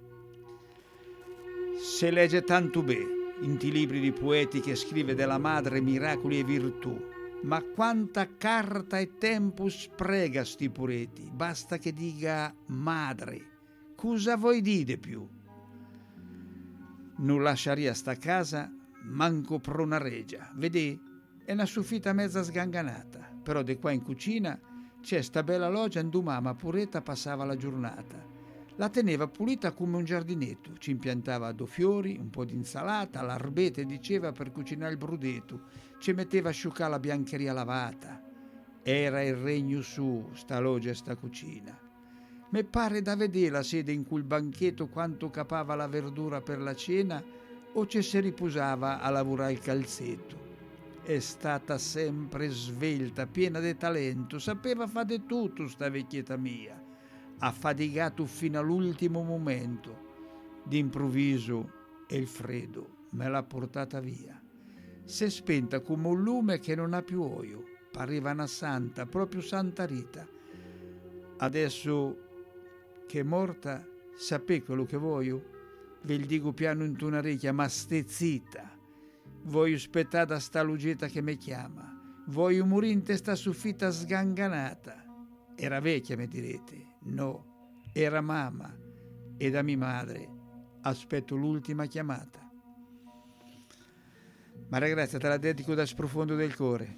Se legge tanto bene in ti libri di poeti che scrive della madre miracoli e virtù, ma quanta carta e tempo sprega sti pureti, basta che dica madre, cosa vuoi dire più? Non lasciaria sta casa manco per una regia, vedi, è una soffita mezza sganganata, però di qua in cucina c'è sta bella loggia in dove mamma pureta passava la giornata. La teneva pulita come un giardinetto, ci impiantava due fiori, un po' di insalata, l'arbete diceva per cucinare il brudeto, ci metteva a asciugare la biancheria lavata. Era il regno su, sta loggia e sta cucina. Me pare da vedere la sede in cui il banchetto quanto capava la verdura per la cena o ci si riposava a lavorare il calzetto. È stata sempre svelta, piena di talento, sapeva fare tutto sta vecchietta mia. Ha faticato fino all'ultimo momento. D'improvviso il freddo me l'ha portata via. Si è spenta come un lume che non ha più olio. Pareva una santa, proprio Santa Rita. Adesso che è morta, sapete quello che voglio? Ve il dico piano in una orecchia, ma ste zitta. Voglio aspettare da sta lugetta che mi chiama. Voglio morire in testa soffita sganganata. Era vecchia, mi direte. No, era mamma e da mia madre aspetto l'ultima chiamata. Ma ragazzi, te la dedico dal sprofondo del cuore.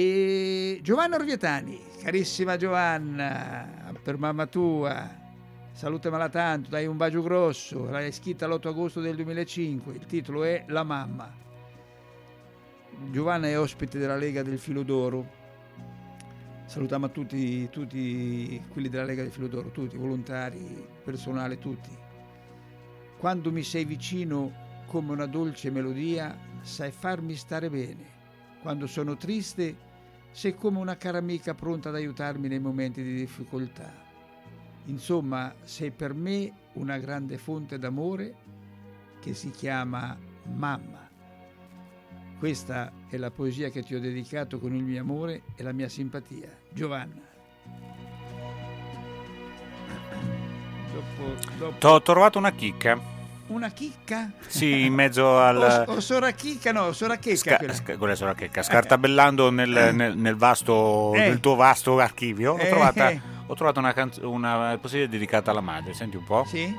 E Giovanna Orvietani, carissima Giovanna, per mamma tua, salutamela tanto, dai un bacio grosso, l'hai scritta l'8 agosto del 2005, il titolo è La mamma. Giovanna è ospite della Lega del Filo d'Oro, salutiamo a tutti quelli della Lega del Filo d'Oro, tutti, volontari, personale, tutti. Quando mi sei vicino come una dolce melodia, sai farmi stare bene. Quando sono triste, sei come una cara amica pronta ad aiutarmi nei momenti di difficoltà. Insomma, sei per me una grande fonte d'amore che si chiama mamma. Questa è la poesia che ti ho dedicato con il mio amore e la mia simpatia. Giovanna. T'ho trovato una chicca. Una chicca? Sì, in mezzo al... O sorachicca, no, sorachecca. Quella è sorachecca. Scartabellando nel vasto, nel tuo vasto archivio, ho trovato una poesia dedicata alla madre. Senti un po'. Sì.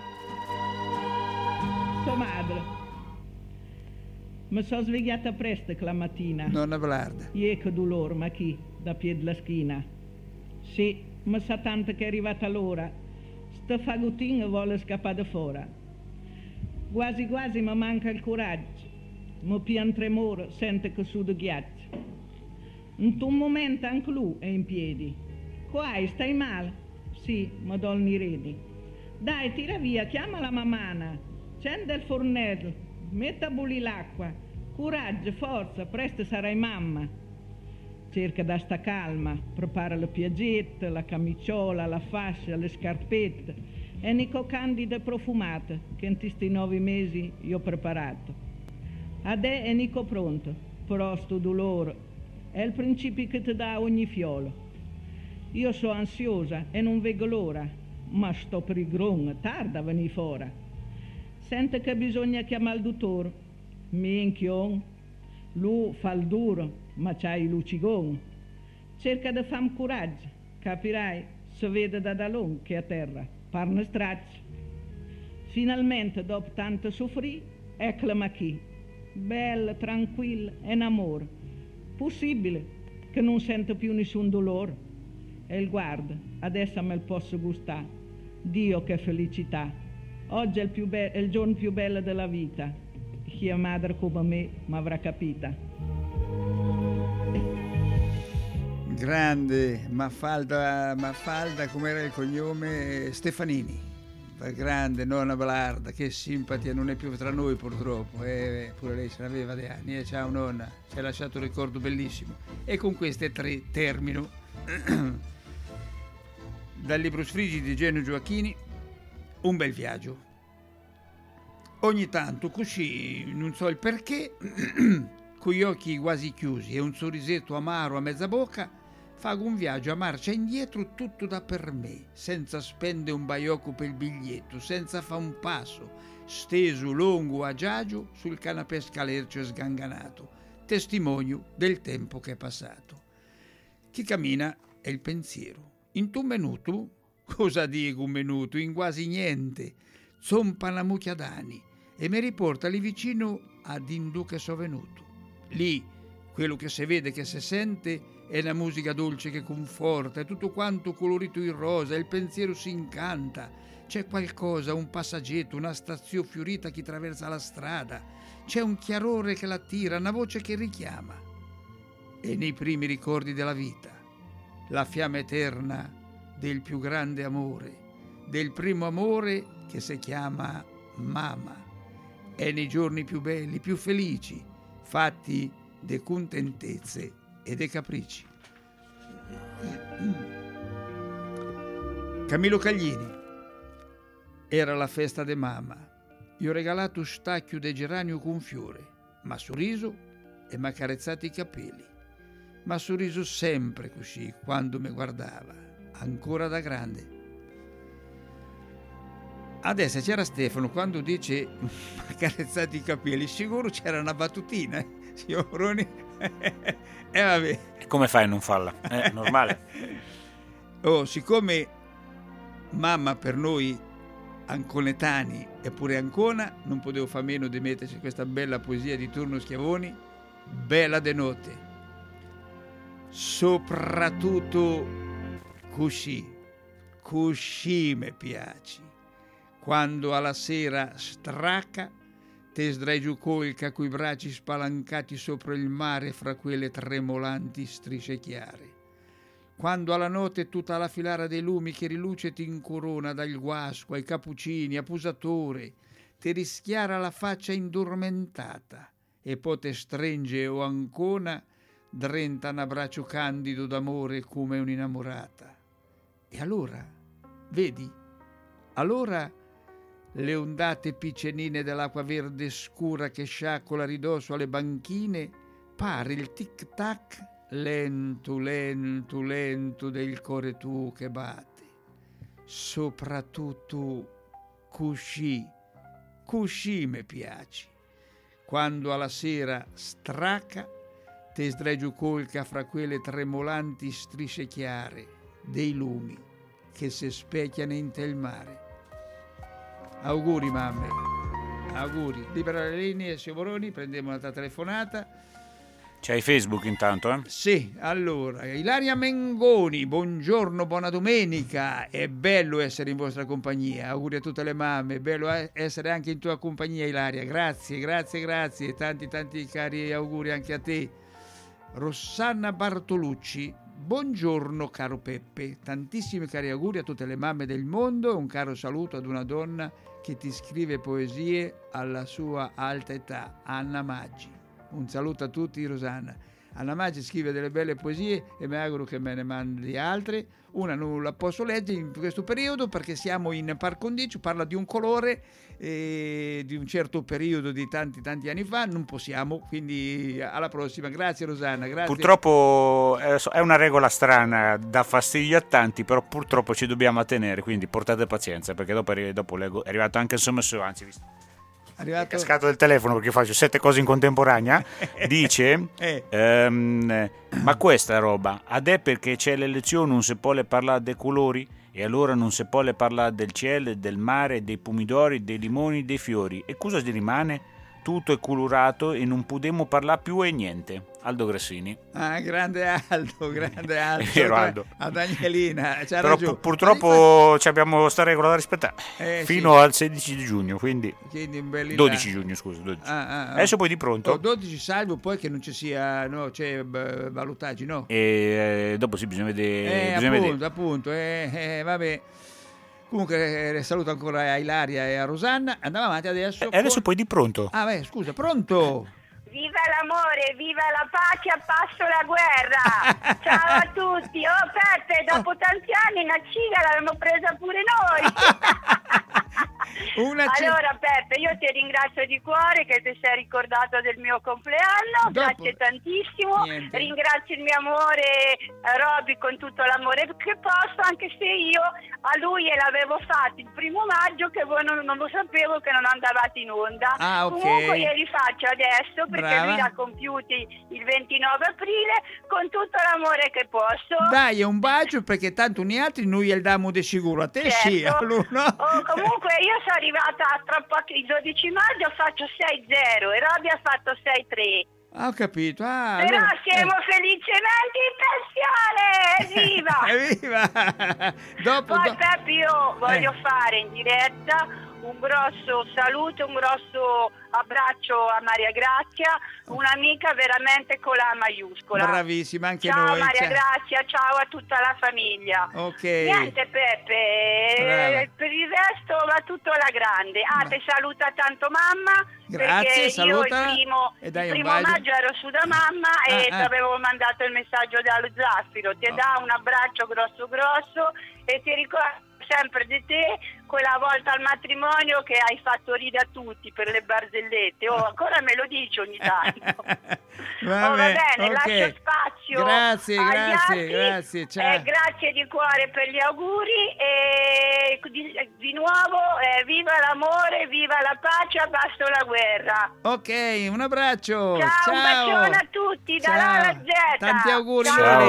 Tua madre. Mi sono svegliata presto la mattina. Nonna Blarda. Ie che dolore, ma chi? Da piede la schina. Sì, ma sa tanto che è arrivata l'ora. Sta fagottina vuole scappare fuori. Quasi quasi mi manca il coraggio. Mi pian tremore, sente che sudo ghiaccio. In un momento anche lui è in piedi. Quai, stai male? Sì, ma dolni redi. Dai, tira via, chiama la mamana. Accende il fornello, metta a bollire l'acqua. Coraggio, forza, presto sarai mamma. Cerca da sta calma, prepara le piaggette, la camiciola, la fascia, le scarpette e nico candide profumate che in questi 9 mesi io ho preparato. Adè è nico pronto, però sto dolore è il principio che ti dà ogni fiolo. Io so ansiosa e non vedo l'ora, ma sto per il gron, tarda a venire fuori. Sente che bisogna chiamare il dottore, minchion, lui fa il duro, ma c'hai il lucigon. Cerca di farmi coraggio, capirai, si vede da dalon che a terra, parne stracci. Finalmente, dopo tanto soffrì, eccola qui, bella, tranquilla, in amore. Possibile che non sento più nessun dolore. E il guarda, adesso me lo posso gustare. Dio che felicità. Oggi è il giorno più bello della vita. Chi è madre come me mi avrà capita. Grande Mafalda, come era il cognome? Stefanini. Grande nonna Blarda, che simpatia, non è più tra noi purtroppo, pure lei ce l'aveva dei anni, ciao nonna, ci ha lasciato un ricordo bellissimo. E con queste 3 termino. Dal libro Sfrigi di Genio Gioacchini, un bel viaggio. Ogni tanto, così, non so il perché, con gli occhi quasi chiusi e un sorrisetto amaro a mezza bocca, fago un viaggio a marcia indietro tutto da per me, senza spendere un baiocco per il biglietto, senza fa un passo, steso, lungo, agiagio, sul canapè scalercio e sganganato, testimonio del tempo che è passato. Chi cammina è il pensiero. In tu minuto, cosa dico un minuto? In quasi niente, zompa una mucchia d'anni e mi riporta lì vicino ad Indù che so venuto. Lì, quello che si vede, che si sente, è una musica dolce che conforta, è tutto quanto colorito in rosa, il pensiero si incanta. C'è qualcosa, un passaggetto, una stazione fiorita che attraversa la strada, c'è un chiarore che l'attira, una voce che richiama. E nei primi ricordi della vita, la fiamma eterna del più grande amore, del primo amore che si chiama mamma, è nei giorni più belli, più felici, fatti de contentezze e de capricci. Camillo Caglini. Era la festa de mamma. Gli ho regalato stacchio de geranio con fiore, ma sorriso e m'ha carezzati i capelli. Ma sorriso sempre così quando mi guardava, ancora da grande. Adesso c'era Stefano, quando dice accarezzati i capelli, sicuro c'era una battutina, signoroni. Vabbè. Come fai a non farla? È normale. Siccome mamma per noi anconetani e pure Ancona, non potevo far meno di metterci questa bella poesia di Turno Schiavoni, bella de notte. Soprattutto così, così mi piaci. Quando alla sera straca, te sdrai giù colca coi bracci spalancati sopra il mare fra quelle tremolanti strisce chiare. Quando alla notte tutta la filara dei lumi che riluce ti incorona dal guasco ai cappuccini, a pusatore, ti rischiara la faccia indormentata e poi te stringe o ancona drenta un abbraccio candido d'amore come un'innamorata. E allora, vedi, allora le ondate piccenine dell'acqua verde scura che sciaccola a ridosso alle banchine, pare il tic-tac lento, lento, lento del cuore tu che batte. Soprattutto così me piaci. Quando alla sera straca, te sdrai giù colca fra quelle tremolanti strisce chiare dei lumi che si specchiano in te il mare. Auguri mamme, auguri. Libera le linee, Sciaboroni, prendiamo un'altra telefonata. C'hai Facebook intanto, eh? Sì, allora, Ilaria Mengoni, buongiorno, buona domenica, è bello essere in vostra compagnia, auguri a tutte le mamme, è bello essere anche in tua compagnia Ilaria, grazie, tanti cari auguri anche a te. Rossana Bartolucci, buongiorno caro Peppe, tantissimi cari auguri a tutte le mamme del mondo e un caro saluto ad una donna che ti scrive poesie alla sua alta età, Anna Maggi. Un saluto a tutti, Rosanna. Anna Maggi scrive delle belle poesie e mi auguro che me ne mandi altre. Una non la posso leggere in questo periodo perché siamo in par condicio, parla di un colore di un certo periodo di tanti anni fa, non possiamo, quindi alla prossima. Grazie Rosanna, grazie. Purtroppo è una regola strana, dà fastidio a tanti, però purtroppo ci dobbiamo attenere, quindi portate pazienza perché dopo leggo, è arrivato anche il sommesso, anzi visto. È cascato del telefono perché faccio 7 cose in contemporanea. Dice ma questa roba adè perché c'è l'elezione non si può parlare dei colori e allora non si può parlare del cielo, del mare, dei pomidori, dei limoni, dei fiori e cosa si rimane? Tutto è colorato e non potremo parlare più e niente. Aldo Grassini. Ah, grande Aldo. È vero, Aldo. A Danielina. Però purtroppo abbiamo sta regola da rispettare fino al 16 di giugno, quindi 12 giugno, scusa. 12. Adesso poi di pronto. 12 salvo poi che non ci sia, no, c'è valutaggi, no? E dopo sì, bisogna vedere. Appunto, vabbè. Comunque saluto ancora a Ilaria e a Rosanna. Andiamo avanti adesso. Adesso poi di pronto. Scusa, pronto? Viva l'amore, viva la pace, a passo la guerra. Ciao a tutti. Oh Peppe, dopo tanti anni una cigala l'abbiamo presa pure noi. Allora Peppe, io ti ringrazio di cuore che ti sei ricordato del mio compleanno. Grazie tantissimo. Niente. Ringrazio il mio amore Roby con tutto l'amore che posso, anche se io a lui l'avevo fatto il 1 maggio che voi non lo sapevo che non andavate in onda. Okay. Comunque glieli faccio adesso perché lui l'ha compiuti il 29 aprile con tutto l'amore che posso. Dai, un bacio perché tanto noi altri noi gli diamo di sicuro a te. Certo. Sì, a lui, no? Comunque io sono arrivata tra poco, il 12 maggio faccio 6-0 e Roby ha fatto 6-3. Ho capito. Però allora, siamo felicemente in pensione. Evviva! Poi Peppe, io voglio fare in diretta un grosso saluto, un grosso abbraccio a Maria Grazia, un'amica veramente con la maiuscola. Bravissima, anche ciao, noi. Ciao Maria Grazia, ciao a tutta la famiglia. Ok. Niente Peppe, per il resto va tutto alla grande. Ti saluta tanto mamma. Grazie, perché saluta. Io il primo maggio ero su da mamma e ti avevo mandato il messaggio dallo Zaffiro. Ti dà un abbraccio grosso e ti ricordo sempre di te quella volta al matrimonio che hai fatto ridere a tutti per le barzellette. Ancora me lo dici ogni tanto. Va bene, lascio spazio. Grazie, ciao. Grazie di cuore per gli auguri e di nuovo viva l'amore, viva la pace, abbasso la guerra. Ok, un abbraccio. Ciao. Un bacione a tutti dalla Z. Tanti auguri.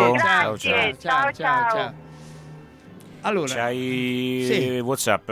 Ciao. Allora, c'hai WhatsApp?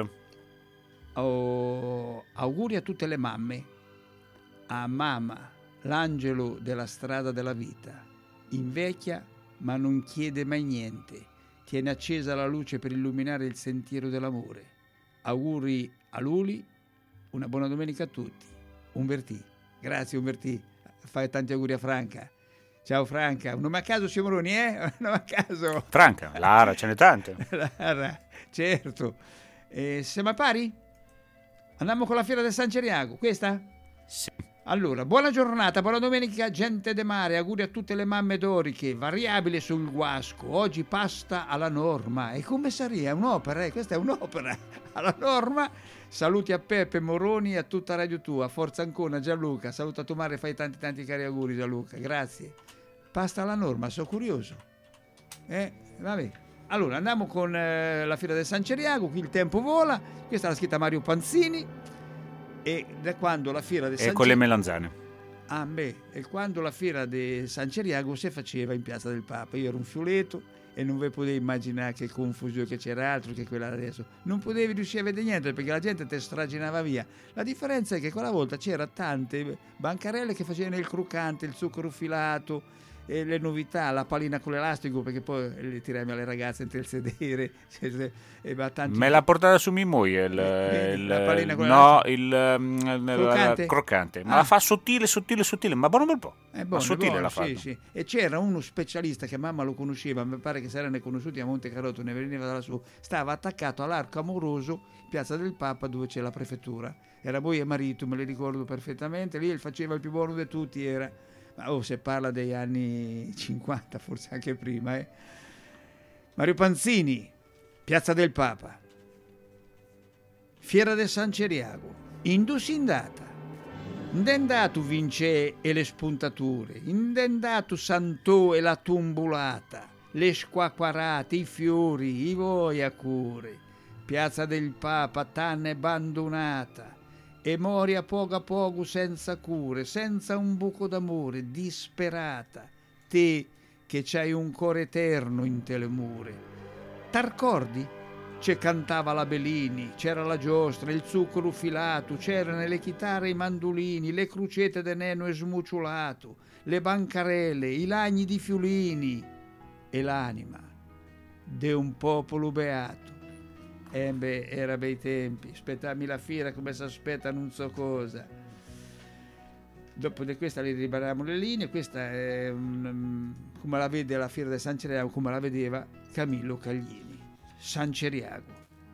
Auguri a tutte le mamme, a mamma, l'angelo della strada della vita, invecchia ma non chiede mai niente, tiene accesa la luce per illuminare il sentiero dell'amore. Auguri a Luli, una buona domenica a tutti. Umbertì, grazie Umbertì, fai tanti auguri a Franca. Ciao Franca, un nome a caso Simoroni, un nome a caso. Franca, Lara, ce n'è tante. Lara, certo. Siamo a pari? Andiamo con la fiera del San Ceriago, questa? Sì. Allora, buona giornata, buona domenica, gente de mare, auguri a tutte le mamme doriche, variabile sul guasco, oggi pasta alla norma. E come sarebbe? È un'opera, questa è un'opera alla norma. Saluti a Peppe, Moroni e a tutta Radio Tua, forza Ancona, Gianluca, saluta a tua madre, fai tanti cari auguri Gianluca, grazie. Pasta alla norma, sono curioso. Vabbè. Allora, andiamo con la fiera del San Ceriago, qui il tempo vola, questa l'ha scritta Mario Panzini. E da quando la fiera di San Ceriago... con le melanzane. E quando la fiera di San Ceriago si faceva in Piazza del Papa. Io ero un fioletto e non vi potevi immaginare che confusione, che c'era altro che quella adesso. Non potevi riuscire a vedere niente perché la gente te straginava via. La differenza è che quella volta c'era tante bancarelle che facevano il croccante, il zucchero filato, e le novità, la pallina con l'elastico, perché poi le tiravi alle ragazze entre il sedere. Me l'ha portata su mia moglie la pallina con l'elastico croccante. Ma la fa sottile, ma buono un po'. Buono, sottile buono, la fa. Sì. E c'era uno specialista che mamma lo conosceva, mi pare che si erano conosciuti a Monte Carotto, ne veniva da lassù, stava attaccato all'Arco Amoroso, Piazza del Papa, dove c'è la prefettura. Era moglie e marito, me li ricordo perfettamente, lì faceva il più buono di tutti, era... Ma se parla degli anni 50, forse anche prima. Mario Panzini, Piazza del Papa, Fiera del San Ceriago, indusindata, indendato vince e le spuntature, indendato Santò e la tumbulata, le squacquarate, i fiori, i voi a cure, Piazza del Papa, tanne abbandonata, e mori a poco senza cure, senza un buco d'amore, disperata, te che c'hai un cuore eterno in te le mure. T'arcordi? C'è cantava la Bellini, c'era la giostra, il zucchero filato, c'erano le chitarre e i mandolini, le crucete de neno e smuciulato, le bancarelle, i lagni di fiulini e l'anima de un popolo beato. Era bei tempi, aspettarmi la fiera come si aspetta non so cosa. Dopo di questa le ribariamo le linee, questa è come la vede la fiera del San Ceriago, come la vedeva Camillo Caglini. San Ceriago.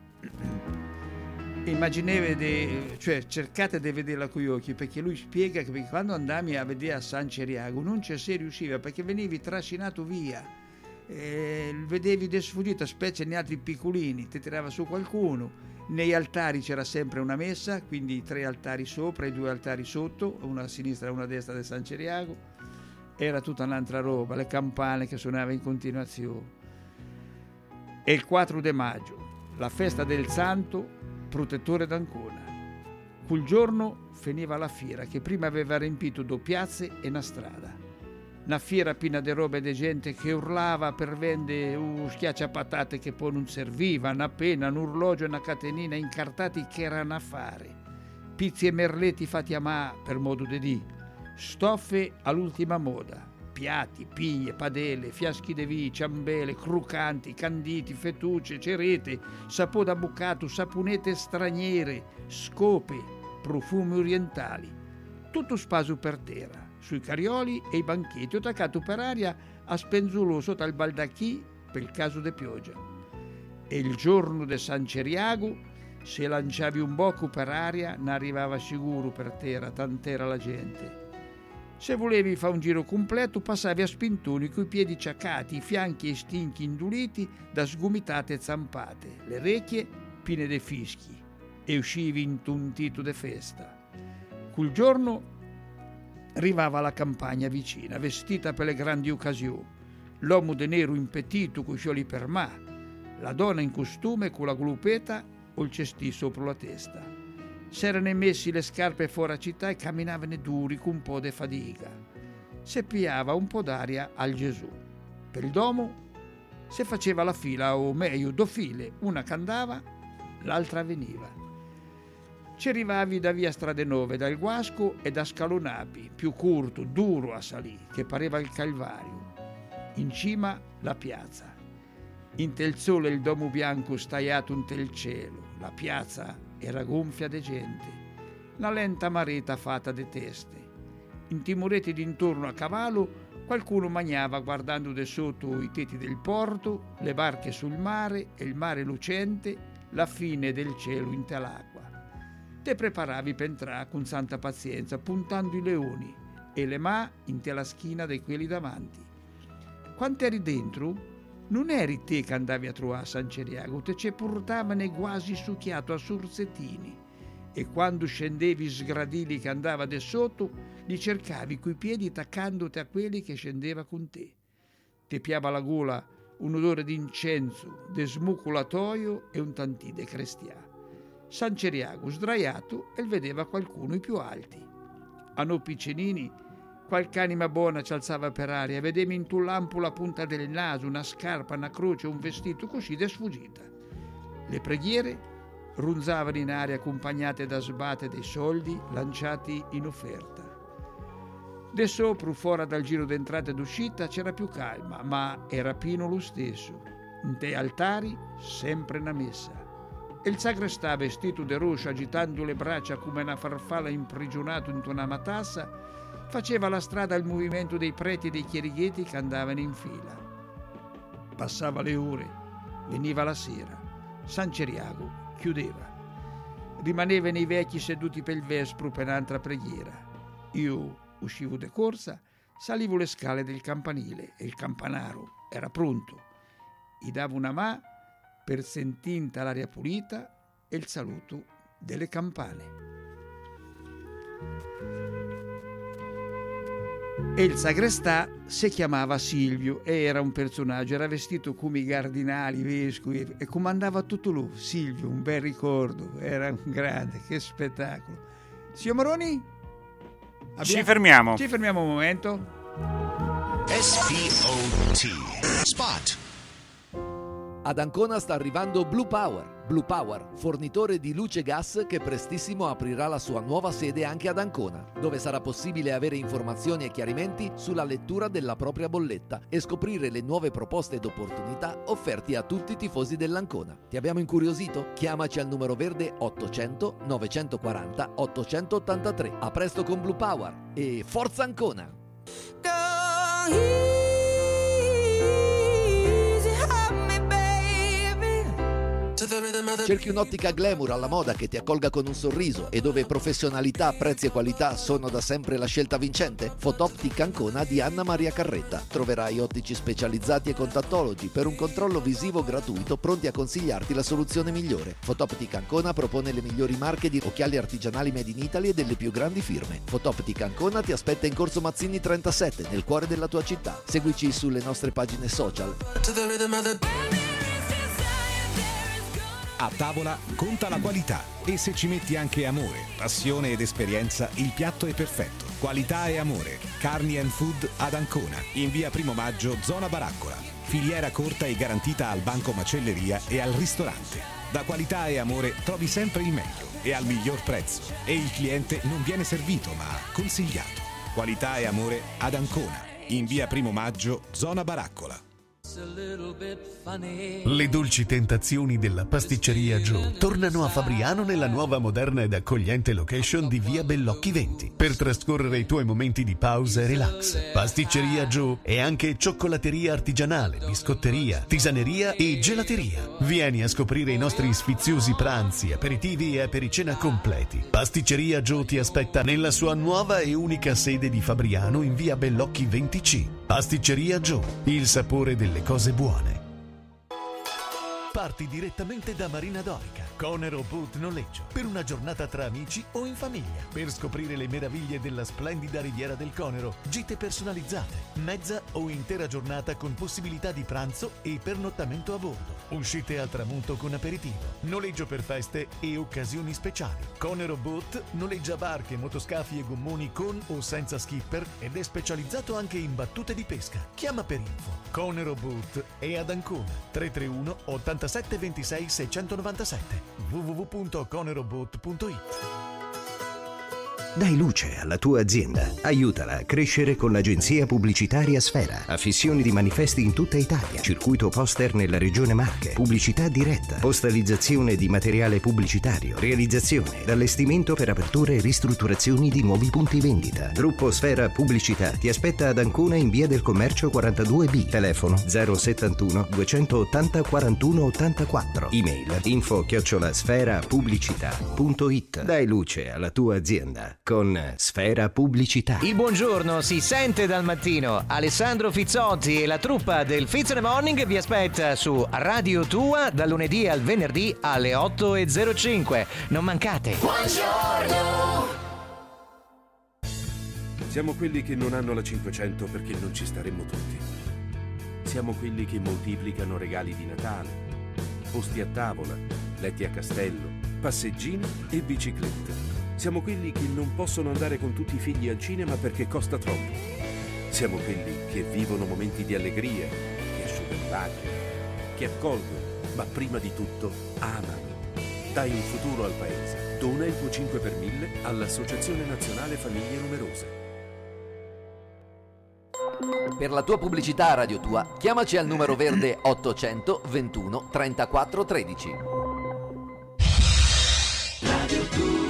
Cioè cercate di vederla con gli occhi, perché lui spiega che quando andavi a vedere a San Ceriago non ci si riusciva, perché venivi trascinato via. Vedevi del sfuggito, specie negli altri piccolini, ti tirava su qualcuno. Negli altari c'era sempre una messa, quindi 3 altari sopra e 2 altari sotto, una a sinistra e una a destra del San Ceriago. Era tutta un'altra roba, le campane che suonavano in continuazione. E il 4 di maggio, la festa del Santo Protettore d'Ancona. Quel giorno finiva la fiera che prima aveva riempito 2 piazze e una strada. Una fiera piena di robe e di gente che urlava per vendere schiacciapatate che poi non serviva, una penna, un orologio e una catenina incartati che erano a fare, pizzi e merletti fatti a mano per modo di dire, stoffe all'ultima moda, piatti, piglie, padelle, fiaschi di vino, ciambele, crucanti, canditi, fettucce, cerete, sapò da bucato, saponette straniere, scope, profumi orientali, tutto spaso per terra, sui carioli e i banchetti, attaccato per aria a spenzolo sotto al baldacchì per il caso de pioggia. E il giorno de San Ceriago, se lanciavi un bocco per aria, ne arrivava sicuro per terra, tant'era la gente. Se volevi fare un giro completo, passavi a spintoni coi piedi ciaccati, i fianchi e stinchi induriti da sgomitate zampate, le orecchie piene de fischi, e uscivi intontito de festa. Quel giorno arrivava la campagna vicina, vestita per le grandi occasioni, l'uomo de nero impettito coi fiori per mano, la donna in costume con la glupeta o il cestì sopra la testa. S'erano messi le scarpe fuori a città e camminavano duri con un po' di fatica. Se piava un po' d'aria al Gesù. Per il domo se faceva la fila, o meglio 2 file, una che andava, l'altra veniva. Ci arrivavi da via Strade Nove, dal Guasco e da Scalonapi, più corto, duro a salì, che pareva il Calvario. In cima la piazza. Inte il sole il domo bianco staiato in tel cielo, la piazza era gonfia de gente, la lenta mareta fatta de teste. In timoreti d'intorno a cavallo qualcuno magnava guardando de sotto i tetti del porto, le barche sul mare e il mare lucente, la fine del cielo in l'acqua. Te preparavi per entrare con santa pazienza, puntando i leoni e le mani in te la schina di quelli davanti. Quando eri dentro, non eri te che andavi a trovare San Ceriago, te ci portavano quasi succhiato a sorsettini, e quando scendevi sgradili che andava de sotto, li cercavi coi piedi attaccandoti a quelli che scendeva con te. Ti piava la gola un odore d'incenso, de smuculatoio e un tantì de crestià. San Ceriago sdraiato e vedeva qualcuno i più alti. A noi piccinini qualche anima buona ci alzava per aria, vedevi in un lampo la punta del naso, una scarpa, una croce, un vestito così de sfuggita. Le preghiere runzavano in aria accompagnate da sbate dei soldi lanciati in offerta. De sopra, fuori dal giro d'entrata ed uscita, c'era più calma, ma era pieno lo stesso. In te altari, sempre una messa. E il sagrestà, vestito de rosso, agitando le braccia come una farfalla imprigionato in una matassa, faceva la strada al movimento dei preti e dei chierigheti che andavano in fila. Passava le ore, veniva la sera. San Ceriago chiudeva. Rimanevano i vecchi seduti per il vespro per un'altra preghiera. Io uscivo de corsa, salivo le scale del campanile e il campanaro era pronto. Gli davo una mano per sentinta l'aria pulita e il saluto delle campane. E il sagrestà si chiamava Silvio e era un personaggio, era vestito come i cardinali, i vescovi e comandava tutto lui. Silvio, un bel ricordo, era un grande, che spettacolo. Signor Moroni? Ci fermiamo un momento. SPOT Spot. Ad Ancona sta arrivando Blue Power. Blue Power, fornitore di luce e gas che prestissimo aprirà la sua nuova sede anche ad Ancona, dove sarà possibile avere informazioni e chiarimenti sulla lettura della propria bolletta e scoprire le nuove proposte ed opportunità offerti a tutti i tifosi dell'Ancona. Ti abbiamo incuriosito? Chiamaci al numero verde 800 940 883. A presto con Blue Power e forza Ancona! Cerchi un'ottica glamour alla moda che ti accolga con un sorriso e dove professionalità, prezzi e qualità sono da sempre la scelta vincente? Photoptic Ancona di Anna Maria Carretta. Troverai ottici specializzati e contattologi per un controllo visivo gratuito pronti a consigliarti la soluzione migliore. Photoptic Ancona propone le migliori marche di occhiali artigianali made in Italy e delle più grandi firme. Photoptic Ancona ti aspetta in Corso Mazzini 37 nel cuore della tua città. Seguici sulle nostre pagine social. A tavola conta la qualità e se ci metti anche amore, passione ed esperienza, il piatto è perfetto. Qualità e amore. Carni and Food ad Ancona, in via Primo Maggio, zona Baraccola. Filiera corta e garantita al banco macelleria e al ristorante. Da Qualità e Amore trovi sempre il meglio e al miglior prezzo. E il cliente non viene servito ma consigliato. Qualità e Amore ad Ancona, in via Primo Maggio, zona Baraccola. Le dolci tentazioni della pasticceria Joe tornano a Fabriano nella nuova moderna ed accogliente location di via Bellocchi 20 per trascorrere i tuoi momenti di pausa e relax. Pasticceria Joe è anche cioccolateria artigianale, biscotteria, tisaneria e gelateria. Vieni a scoprire i nostri sfiziosi pranzi, aperitivi e apericena completi. Pasticceria Joe ti aspetta nella sua nuova e unica sede di Fabriano in via Bellocchi 20C. Pasticceria Joe, il sapore delle cose buone. Parti direttamente da Marina Dorica, Conero Boat Noleggio, per una giornata tra amici o in famiglia, per scoprire le meraviglie della splendida riviera del Conero, gite personalizzate, mezza o intera giornata con possibilità di pranzo e pernottamento a bordo, uscite al tramonto con aperitivo, noleggio per feste e occasioni speciali. Conero Boat noleggia barche, motoscafi e gommoni con o senza skipper ed è specializzato anche in battute di pesca. Chiama per info. Conero Boat è ad Ancona, 331 87 26 697 www.coneroboat.it. Dai luce alla tua azienda. Aiutala a crescere con l'agenzia pubblicitaria Sfera. Affissioni di manifesti in tutta Italia. Circuito poster nella regione Marche. Pubblicità diretta. Postalizzazione di materiale pubblicitario. Realizzazione. Allestimento per aperture e ristrutturazioni di nuovi punti vendita. Gruppo Sfera Pubblicità ti aspetta ad Ancona in via del Commercio 42B. Telefono 071 280 41 84. Email info@sferapubblicità.it. Dai luce alla tua azienda con Sfera Pubblicità. Il buongiorno si sente dal mattino. Alessandro Fizzotti e la truppa del Fizz in the Morning vi aspetta su Radio Tua dal lunedì al venerdì alle 8:05. Non mancate. Buongiorno. Siamo quelli che non hanno la 500 perché non ci staremmo tutti. Siamo quelli che moltiplicano regali di Natale, posti a tavola, letti a castello, passeggini e biciclette. Siamo quelli che non possono andare con tutti i figli al cinema perché costa troppo. Siamo quelli che vivono momenti di allegria, che asciugano lacrime, che accolgono, ma prima di tutto amano. Dai un futuro al paese. Dona il tuo 5 per 1000 all'Associazione Nazionale Famiglie Numerose. Per la tua pubblicità a Radio Tua, chiamaci al numero verde 800 21 34 13. Radio Tua.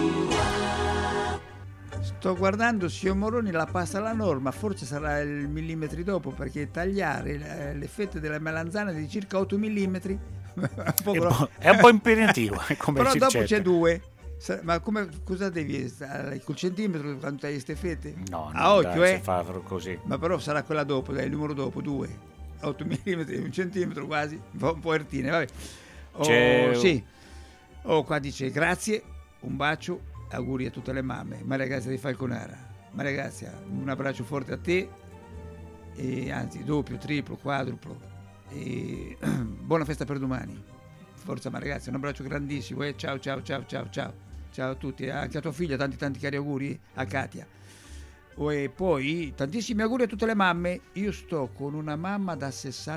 Sto guardando Sio Moroni la pasta alla norma, forse sarà il millimetri dopo, perché tagliare le fette della melanzana di circa 8 millimetri è un po' impegnativo. Però dopo c'è 2. Ma come, cosa devi col centimetro quando tagli queste fette? No, a occhio, si fa così. Ma però sarà quella dopo, dai, il numero dopo, 2. 8 millimetri, 1 centimetro quasi, un po' ertine, vabbè. Sì. Qua dice grazie, un bacio, auguri a tutte le mamme. Maria Grazia di Falconara. Maria Grazia, un abbraccio forte a te, e anzi doppio, triplo, quadruplo, e buona festa per domani. Forza Maria Grazia, un abbraccio grandissimo, ciao ciao ciao ciao ciao ciao a tutti, anche a tua figlia tanti cari auguri, a Katia. E poi tantissimi auguri a tutte le mamme. Io sto con una mamma da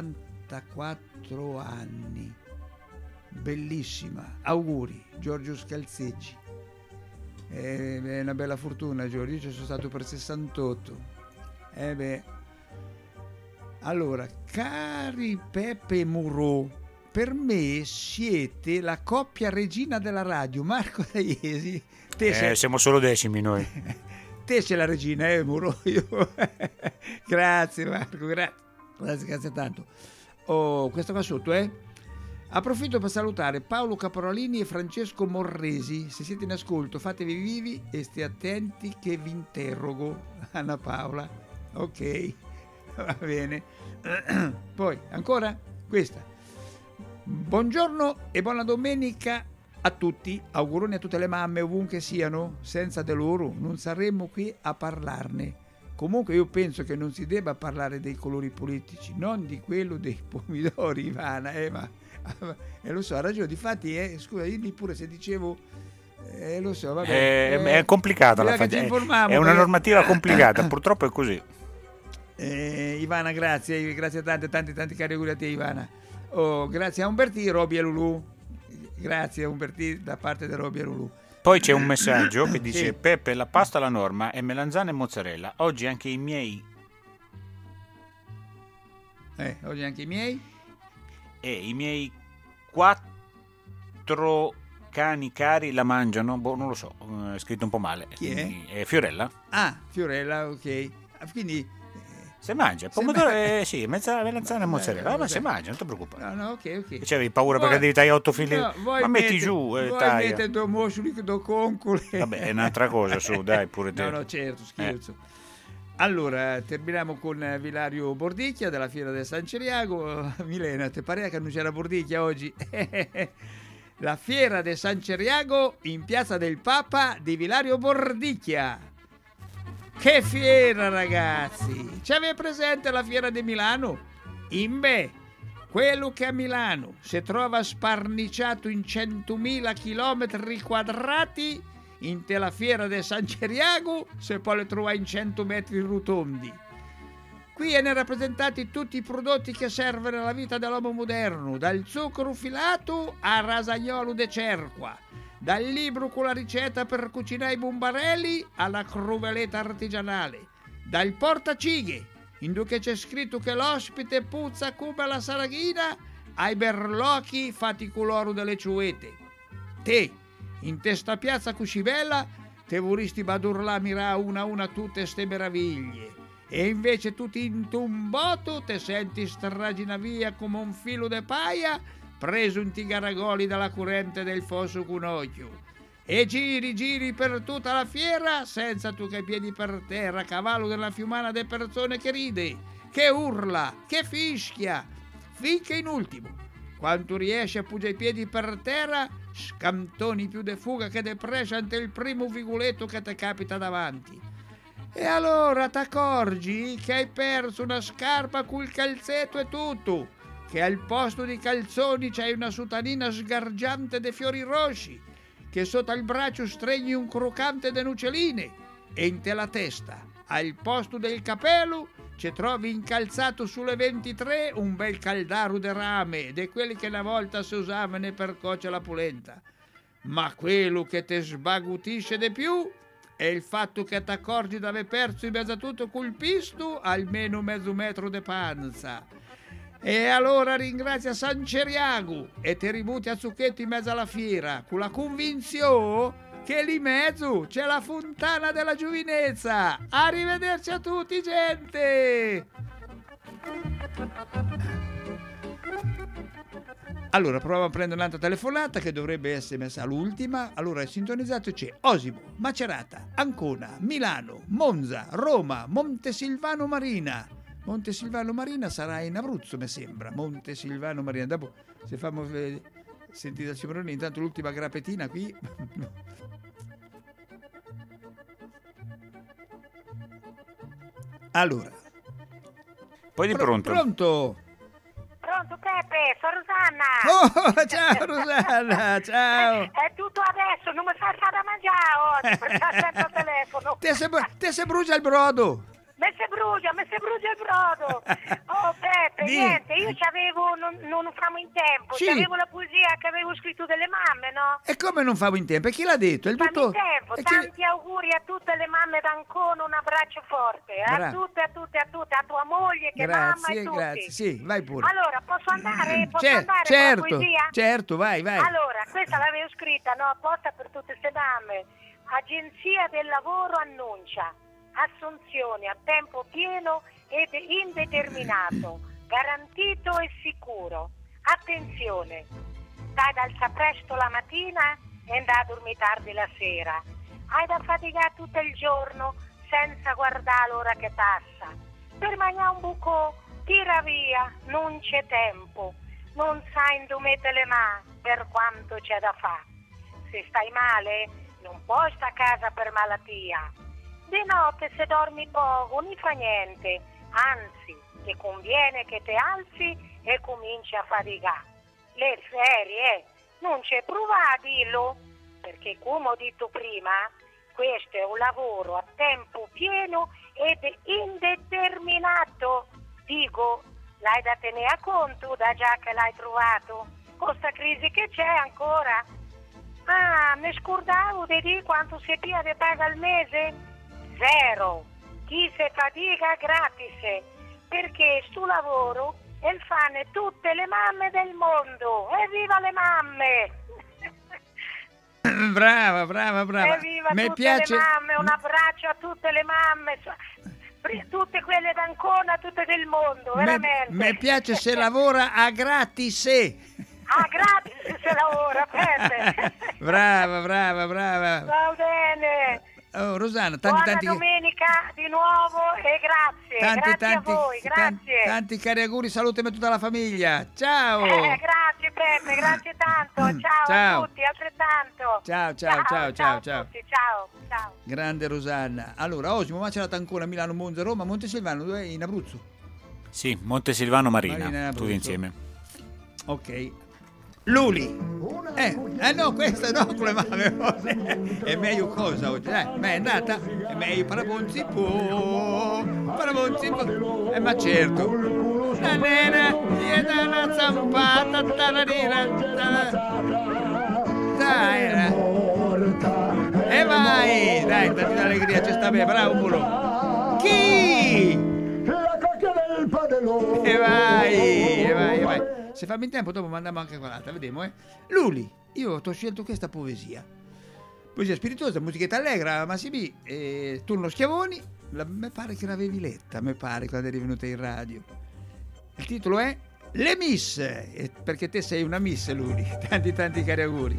64 anni, bellissima, auguri Giorgio Scalzeggi. È una bella fortuna, Giorgio. Io ci sono stato per 68. Allora, cari Peppe e Murò, per me siete la coppia regina della radio. Marco Daiesi, siamo solo decimi noi. Te sei la regina, Murò. Grazie Marco, grazie tanto. Questo qua sotto, Approfitto per salutare Paolo Caporalini e Francesco Morresi. Se siete in ascolto, fatevi vivi e state attenti che vi interrogo. Anna Paola. Ok, va bene. Poi, ancora questa. Buongiorno e buona domenica a tutti. Auguroni a tutte le mamme, ovunque siano. Senza di loro non saremmo qui a parlarne. Comunque io penso che non si debba parlare dei colori politici, non di quello dei pomidori, Ivana, ma lo so, ha ragione. Difatti, scusa, dimmi pure se dicevo, lo so, vabbè. È complicata la faccenda, è una normativa complicata, purtroppo è così. Ivana, grazie tanti cari auguri a te, Ivana. Grazie a Umberti, Roby e Lulu. Grazie a Umberti da parte di Roby e Lulu. Poi c'è un messaggio che dice: sì. Peppe, la pasta alla norma è melanzane e mozzarella. Oggi anche i miei e i miei 4 cani cari la mangiano. Non lo so, è scritto un po' male. Chi è? Fiorella. Fiorella, ok. Quindi se mangia pomodoro, sì, melanzane e mozzarella. Ma se mangia, non ti preoccupare. No, ok. E c'avevi paura perché devi tagliare 8 fili? No, ma metti giù e taglia. Voi mettete due moscioli do concole. Vabbè, è un'altra cosa, su, dai, pure te. No, certo, scherzo. Allora, terminiamo con Vilario Bordicchia della Fiera del San Ceriago. Milena, ti pare che non c'era Bordicchia oggi? La Fiera del San Ceriago in Piazza del Papa di Vilario Bordicchia. Che fiera, ragazzi! C'avete presente la Fiera di Milano? Quello che a Milano si trova sparniciato in 100.000 chilometri quadrati, in te la Fiera del San Ceriago si può le trovare in 100 metri rotondi. Qui sono rappresentati tutti i prodotti che servono alla vita dell'uomo moderno, dal zucchero filato al rasagnolo de cerqua, dal libro con la ricetta per cucinare i bumbarelli alla cruveletta artigianale, dal portacighe, in cui c'è scritto che l'ospite puzza come la saraghina, ai berlocchi fatti coloro delle ciuete. Te, in testa piazza Cuscivella, te vorresti badurla mirà una a una tutte ste meraviglie, e invece tutti in tumboto te senti stragina via come un filo de paia preso in tigaragoli dalla corrente del fosso Cunocchio, e giri per tutta la fiera senza tu che piedi per terra, a cavallo della fiumana de persone che ride, che urla, che fischia, finché in ultimo, quando riesci a puggiare i piedi per terra, scantoni più de fuga che de presa ante il primo vigoletto che te capita davanti. E allora t'accorgi che hai perso una scarpa col calzetto e tutto, che al posto di calzoni c'hai una sotanina sgargiante de fiori rossi, che sotto al braccio stregni un croccante de nuceline, e in te la testa, al posto del capello, ci trovi incalzato sulle 23 un bel caldaro de rame, de quelli che una volta si usavano per cuocere la polenta. Ma quello che te sbagutisce di più è il fatto che t'accorgi di aver perso in mezzo a tutto col pisto almeno mezzo metro de panza. E allora ringrazia San Ceriago e ti ributti a zucchetto in mezzo alla fiera, con la convinzione che lì in mezzo c'è la fontana della giovinezza. Arrivederci a tutti, gente! Allora, proviamo a prendere un'altra telefonata che dovrebbe essere messa all'ultima. Allora, è sintonizzato, c'è Osimo, Macerata, Ancona, Milano, Monza, Roma, Montesilvano Marina. Montesilvano Marina sarà in Abruzzo, mi sembra. Montesilvano Marina. Dopo, se fammo sentire il Cimarrone, intanto l'ultima grappetina qui. Allora. Poi di pronto. Pronto? Pronto Peppe, sono Rosanna. Oh, ciao Rosanna, ciao. È tutto adesso, non mi fai fare da mangiare oggi, perché sta sempre al telefono. Te se brucia il brodo. Mi si brucia il brodo. Oh Peppe, niente, io c'avevo, non famo in tempo, sì. C'avevo la poesia che avevo scritto delle mamme, no? E come non famo in tempo? E chi l'ha detto? Fammi in tempo, tanti auguri a tutte le mamme d'Ancona, un abbraccio forte, a tutte, a tua moglie, che mamma e tutti. Grazie, sì, vai pure. Allora, posso andare con certo, la poesia? Certo, vai. Allora, questa l'avevo scritta, no, apposta per tutte queste mamme. Agenzia del lavoro annuncia assunzioni a tempo pieno ed indeterminato, garantito e sicuro. Attenzione, stai ad alzare presto la mattina e andai a dormire tardi la sera. Hai da faticare tutto il giorno senza guardare l'ora che passa. Per mangiare un buco, tira via, non c'è tempo. Non sai dove mettere le mani per quanto c'è da fare. Se stai male, non puoi stare a casa per malattia. Di notte se dormi poco non fa niente, anzi ti conviene che ti alzi e cominci a faticare. Le ferie non c'è prova a dirlo, perché come ho detto prima, questo è un lavoro a tempo pieno ed indeterminato. Dico, l'hai da tenere a conto da già che l'hai trovato, con sta crisi che c'è ancora. Ah, mi scordavo di dire quanto si piace paga al mese? 0. Chi se fatica gratis, perché sto lavoro e fanno tutte le mamme del mondo. Evviva le mamme! Brava. Evviva tutte le mamme, un abbraccio a tutte le mamme, tutte quelle d'Ancona, tutte del mondo, veramente. Mi piace se lavora a gratis. Ah, gratis se lavora, Peppe. Brava. Va bene. Oh, Rosanna, buona domenica di nuovo e grazie. Grazie a voi, grazie. Tanti cari auguri, salutami a tutta la famiglia. Ciao. Grazie Peppe, grazie tanto. Ciao a tutti, altrettanto. Ciao. A tutti, ciao. Grande Rosanna. Allora, Osimo, Macerata, Ancona, Milano, Monza, Roma, Montesilvano, dove è? In Abruzzo? Sì, Montesilvano Marina tutti insieme. Ok. Luli. No, questa no, con le mamme. È meglio cosa oggi? Ma è andata? È meglio Parabonzi po'. Ma certo. La nera, gli dà la zampata, taranina. Dai, dati d'allegria, ci sta bene, bravo Mulo. Chi? La cocchia del padellone. E vai. Se fammi in tempo dopo mandiamo anche quell'altra, vediamo, Luli, io ti ho scelto questa poesia. Poesia spiritosa, musichetta allegra, Massimi, turno Schiavoni. Mi pare che l'avevi letta, mi pare, quando eri venuta in radio. Il titolo è Le Miss, perché te sei una Miss, Luli. Tanti cari auguri.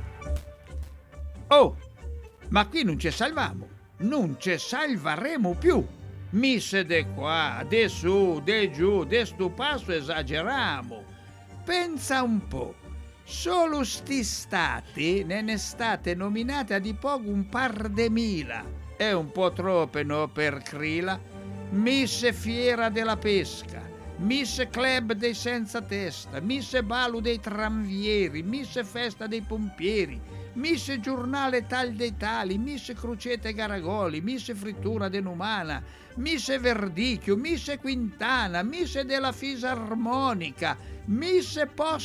Oh, ma qui non ci salviamo, non ci salvaremo più. Miss de qua, de su, de giù, de sto passo esageriamo. Pensa un po', solo sti stati ne state nominate a di poco un par de mila. È un po' troppe, no, per Crila. Miss Fiera della Pesca, Miss Club dei Senza Testa, Miss Balu dei Tranvieri, Miss Festa dei Pompieri, Miss Giornale Tal dei Tali, Miss Crocete Garagoli, Miss Frittura Denumana, Miss Verdicchio, Miss Quintana, Miss della Fisarmonica, Miss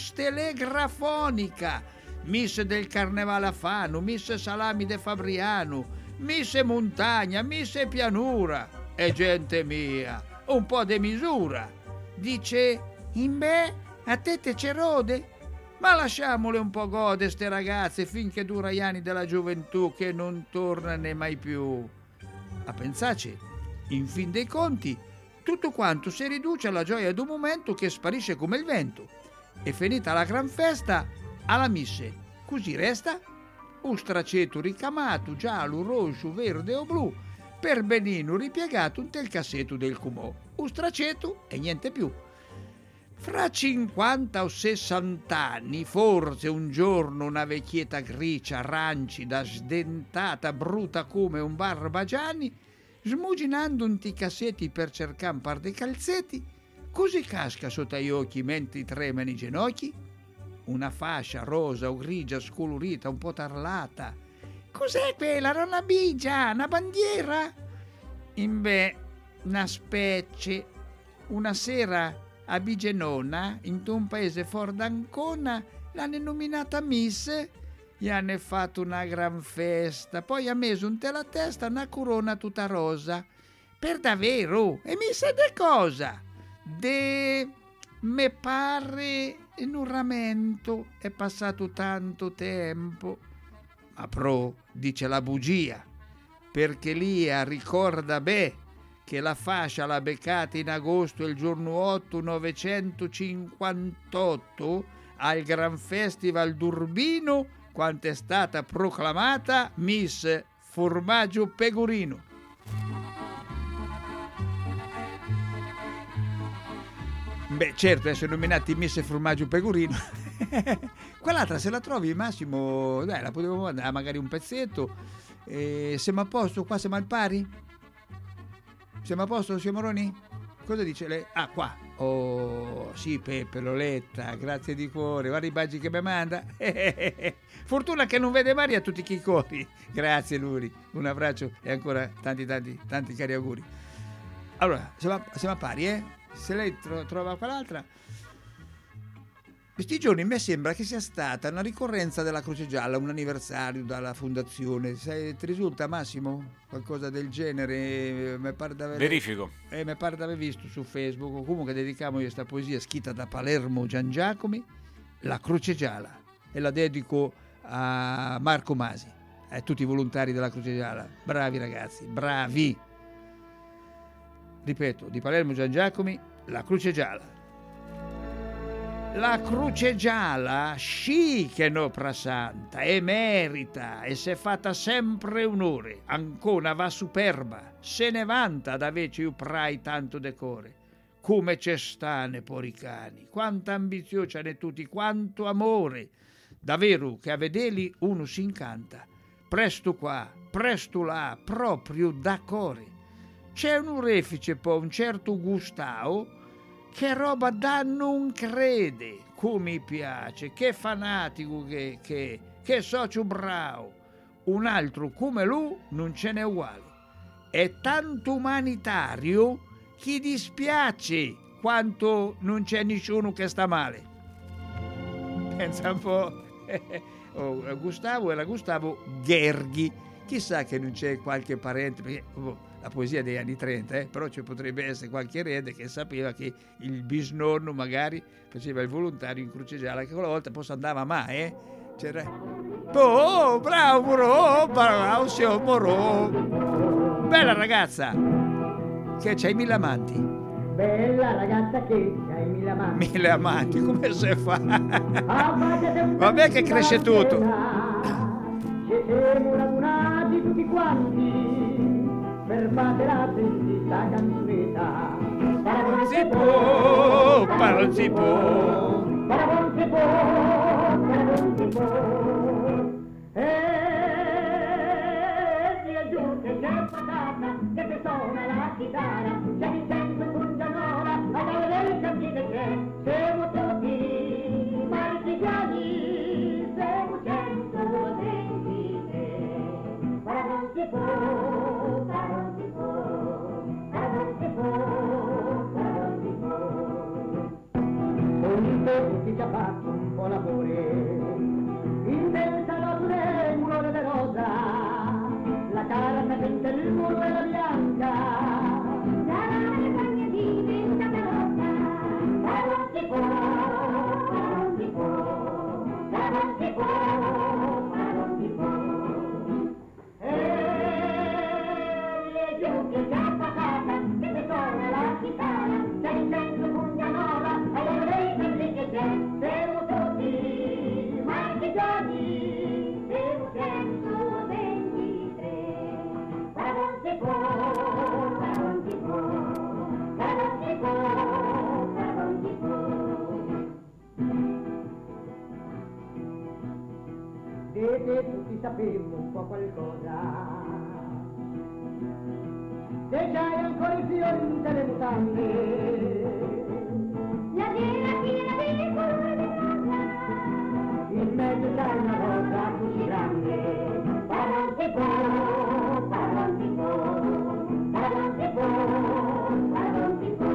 Postelegrafonica, Miss del Carnevale a Fano, Miss Salami de Fabriano, Miss Montagna, Miss Pianura. E gente mia, un po' de misura. Dice, imbè, a te ce rode? Ma lasciamole un po' gode ste ragazze finché dura gli anni della gioventù che non tornano mai più. A pensarci, in fin dei conti, tutto quanto si riduce alla gioia d'un momento che sparisce come il vento. E finita la gran festa, alla misse, così resta un straceto ricamato, giallo, rosso, verde o blu, per benino ripiegato un tel cassetto del Cumò. Un straceto e niente più. Fra 50 o 60 anni, forse un giorno una vecchietta gricia, rancida, sdentata, bruta come un barbagianni, smuginando un cassetti per cercare un par di calzetti, così casca sotto agli occhi mentre tremano i ginocchi. Una fascia rosa o grigia scolorita, un po' tarlata. Cos'è quella? Era una bigia, una bandiera? Imbè, una specie. Una sera a Bigenona, in un paese fuori d'Ancona, l'hanno nominata Miss, gli hanno fatto una gran festa, poi ha messo un tela testa una corona tutta rosa. Per davvero? E Miss de cosa? Me pare in un ramento, è passato tanto tempo. Ma pro, dice la bugia, perché Lia ricorda che la fascia l'ha beccata in agosto il giorno 8 1958 al Gran Festival d'Urbino, quando è stata proclamata Miss Formaggio Pegorino. Beh, certo, essere nominati Miss Formaggio Pegorino. Quell'altra, se la trovi, Massimo, dai, la potevo mandare magari un pezzetto. Siamo a posto? Qua siamo al pari? Siamo a posto, signor Moroni? Cosa dice lei? Ah, qua. Oh, sì, Peppe, l'ho letta, grazie di cuore. Guarda i baggi che mi manda. Fortuna che non vede mai a tutti i cori. Grazie, Luri. Un abbraccio e ancora tanti cari auguri. Allora, siamo a pari, Se lei trova quell'altra. Questi giorni mi sembra che sia stata una ricorrenza della Croce Gialla, un anniversario dalla fondazione. Ti risulta, Massimo? Qualcosa del genere? Verifico. Mi pare di aver visto su Facebook. O comunque dedichiamo questa poesia scritta da Palermo Giangiacomi, La Croce Gialla, e la dedico a Marco Masi, a tutti i volontari della Croce Gialla. Bravi ragazzi, bravi. Ripeto, di Palermo Giangiacomi, La Croce Gialla. La Croce Gialla, sì che no prasanta, e merita, e se fatta sempre onore. Ancora va superba, se ne vanta da vece io prai tanto decore. Come c'è stane poricani, quanta ambizio ce ne tutti, quanto amore. Davvero che a vedeli uno si incanta, presto qua, presto là, proprio da core. C'è un orefice poi, un certo Gustavo, che roba da non crede, come mi piace, che fanatico che socio bravo. Un altro come lui non ce n'è uguale. È tanto umanitario che dispiace quanto non c'è nessuno che sta male. Pensa un po'. Gustavo era Gustavo Gherghi, chissà che non c'è qualche parente, perché la poesia degli anni 30, però ci potrebbe essere qualche erede che sapeva che il bisnonno magari faceva il volontario in Croce Gialla, che quella volta poi andava mai, c'era bravo, siamo moro. Bella ragazza che c'hai 1000 amanti. Bella ragazza che c'hai 1000 amanti. 1000 amanti, come si fa? Vabbè che cresce tutto. Ci siamo lavorati tutti quanti per fare la sentita canzonetta. Non si può, non si può. Non si può, non si può. E giù che c'è patata, che ti suona la chitarra, c'è Vincenzo con Gianola, a dare le capite c'è, siamo tutti partigiani, siamo 123. Ma non si può, non si può, non si può, non si può. Ogni tempo ti ci ha fatto un po' l'amore, in del salotto del muro delle rosa, la carta senza il muro e la bianca, la rana diventa rossa, ma non si può, non si può, non si può, non si può. E giù che c'è patata, che ti suona la chitarra, c'è il senso pugnanola, e le orecchie che c'è, siamo tutti partigiani, siamo 123. Ma non si può, non si può, non si può, non si può. Vede, tutti sappiamo un po' qualcosa, se c'hai ancora i fiori delle mutande, la vera piena di colore di rosa, in mezzo c'hai una rosa così grande, ma non si può, non si può, non si può, non si può.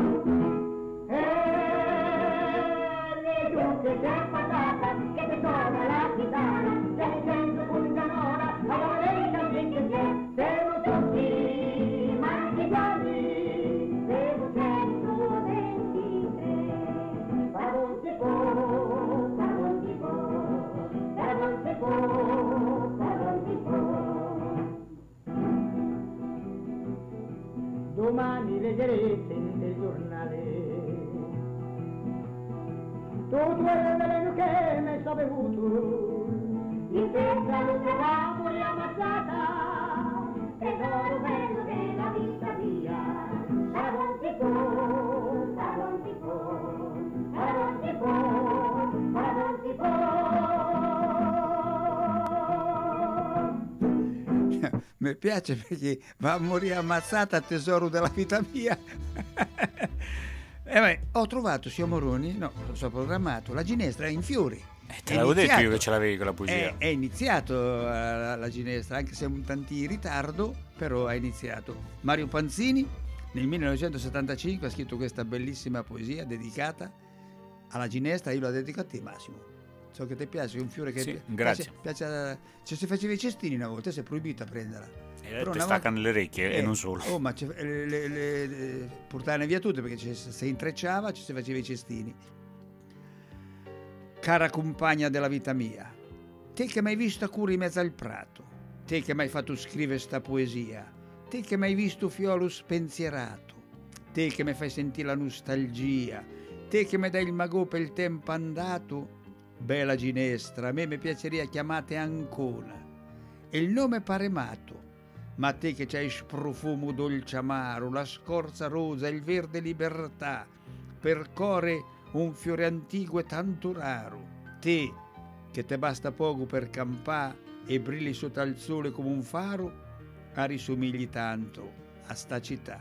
E giù che c'è patata, che ti suona la chitarra, c'è il senso pugnanola, allora lei capisce che c'è, siamo tutti partigiani, siamo 123. Ma non si può, non si può, non si può, non si può. Domani leggerete nel giornale tutto il veleno che mi sto bevuto, in testa non trovavo riammazzata, tesoro bello della vita mia, ma non si può, non si può, non si può, non si può. Mi piace perché va a morire ammazzata, tesoro della vita mia. Ho trovato, signor Moroni, no, lo so programmato, la ginestra è in fiori. Te l'avevo detto io che ce l'avevi con la poesia. È iniziato la ginestra, anche se un tantino in ritardo, però ha iniziato. Mario Panzini nel 1975 ha scritto questa bellissima poesia dedicata alla ginestra, io la dedico a te, Massimo. So che ti piace, è un fiore che sì, grazie. piace, cioè, si faceva i cestini una volta, si è proibito a prenderla. Però ti staccano le orecchie e non solo. Ma portarne via tutte perché si intrecciava, ci si faceva i cestini. Cara compagna della vita mia, te che mi hai visto a cura in mezzo al prato, te che mi hai fatto scrivere sta poesia, te che mi hai visto fiolo spensierato, te che mi fai sentire la nostalgia, te che mi dai il magò per il tempo andato, bella ginestra, a me mi piacerebbe chiamate Ancona, e il nome pare mato, ma te che c'hai sprofumo dolce amaro, la scorza rosa, il verde libertà, per core un fiore antico e tanto raro, te che te basta poco per campà e brilli sotto al sole come un faro, a risomigli tanto a sta città.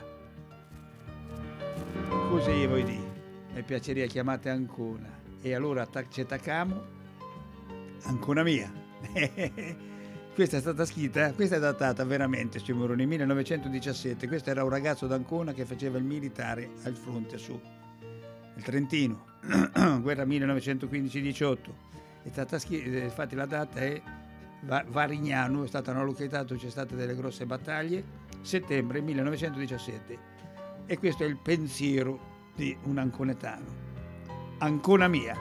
Così voi di, mi piacerebbe chiamate Ancona, e allora ci tacamo Ancona mia. Questa è stata scritta, questa è datata veramente, signor Moroni, 1917. Questo era un ragazzo d'Ancona che faceva il militare al fronte su, il Trentino, guerra 1915-18. È stata scritta, infatti la data è Varignano, è stata una località dove c'è state delle grosse battaglie, settembre 1917. E questo è il pensiero di un anconetano. Ancona mia.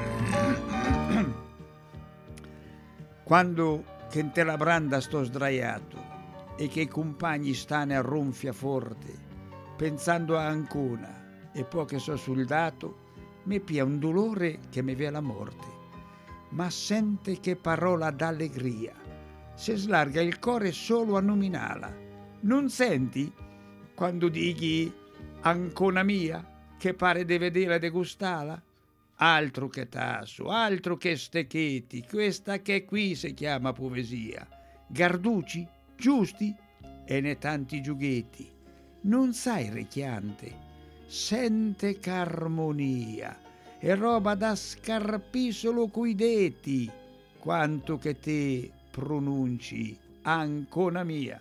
Quando che in te la branda sto sdraiato e che i compagni stanno a ronfia forte, pensando a Ancona e poi che so soldato, mi pia un dolore che mi via la morte. Ma sente che parola d'allegria, se slarga il cuore solo a nominala. Non senti quando dighi Ancona mia, che pare de vedere e de gustala? Altro che tasso, altro che stecchetti, questa che qui si chiama poesia. Garducci, giusti e ne tanti giughetti. Non sai rechiante, sente c'armonia e roba da scarpì solo coi detti, quanto che te pronunci Ancona mia.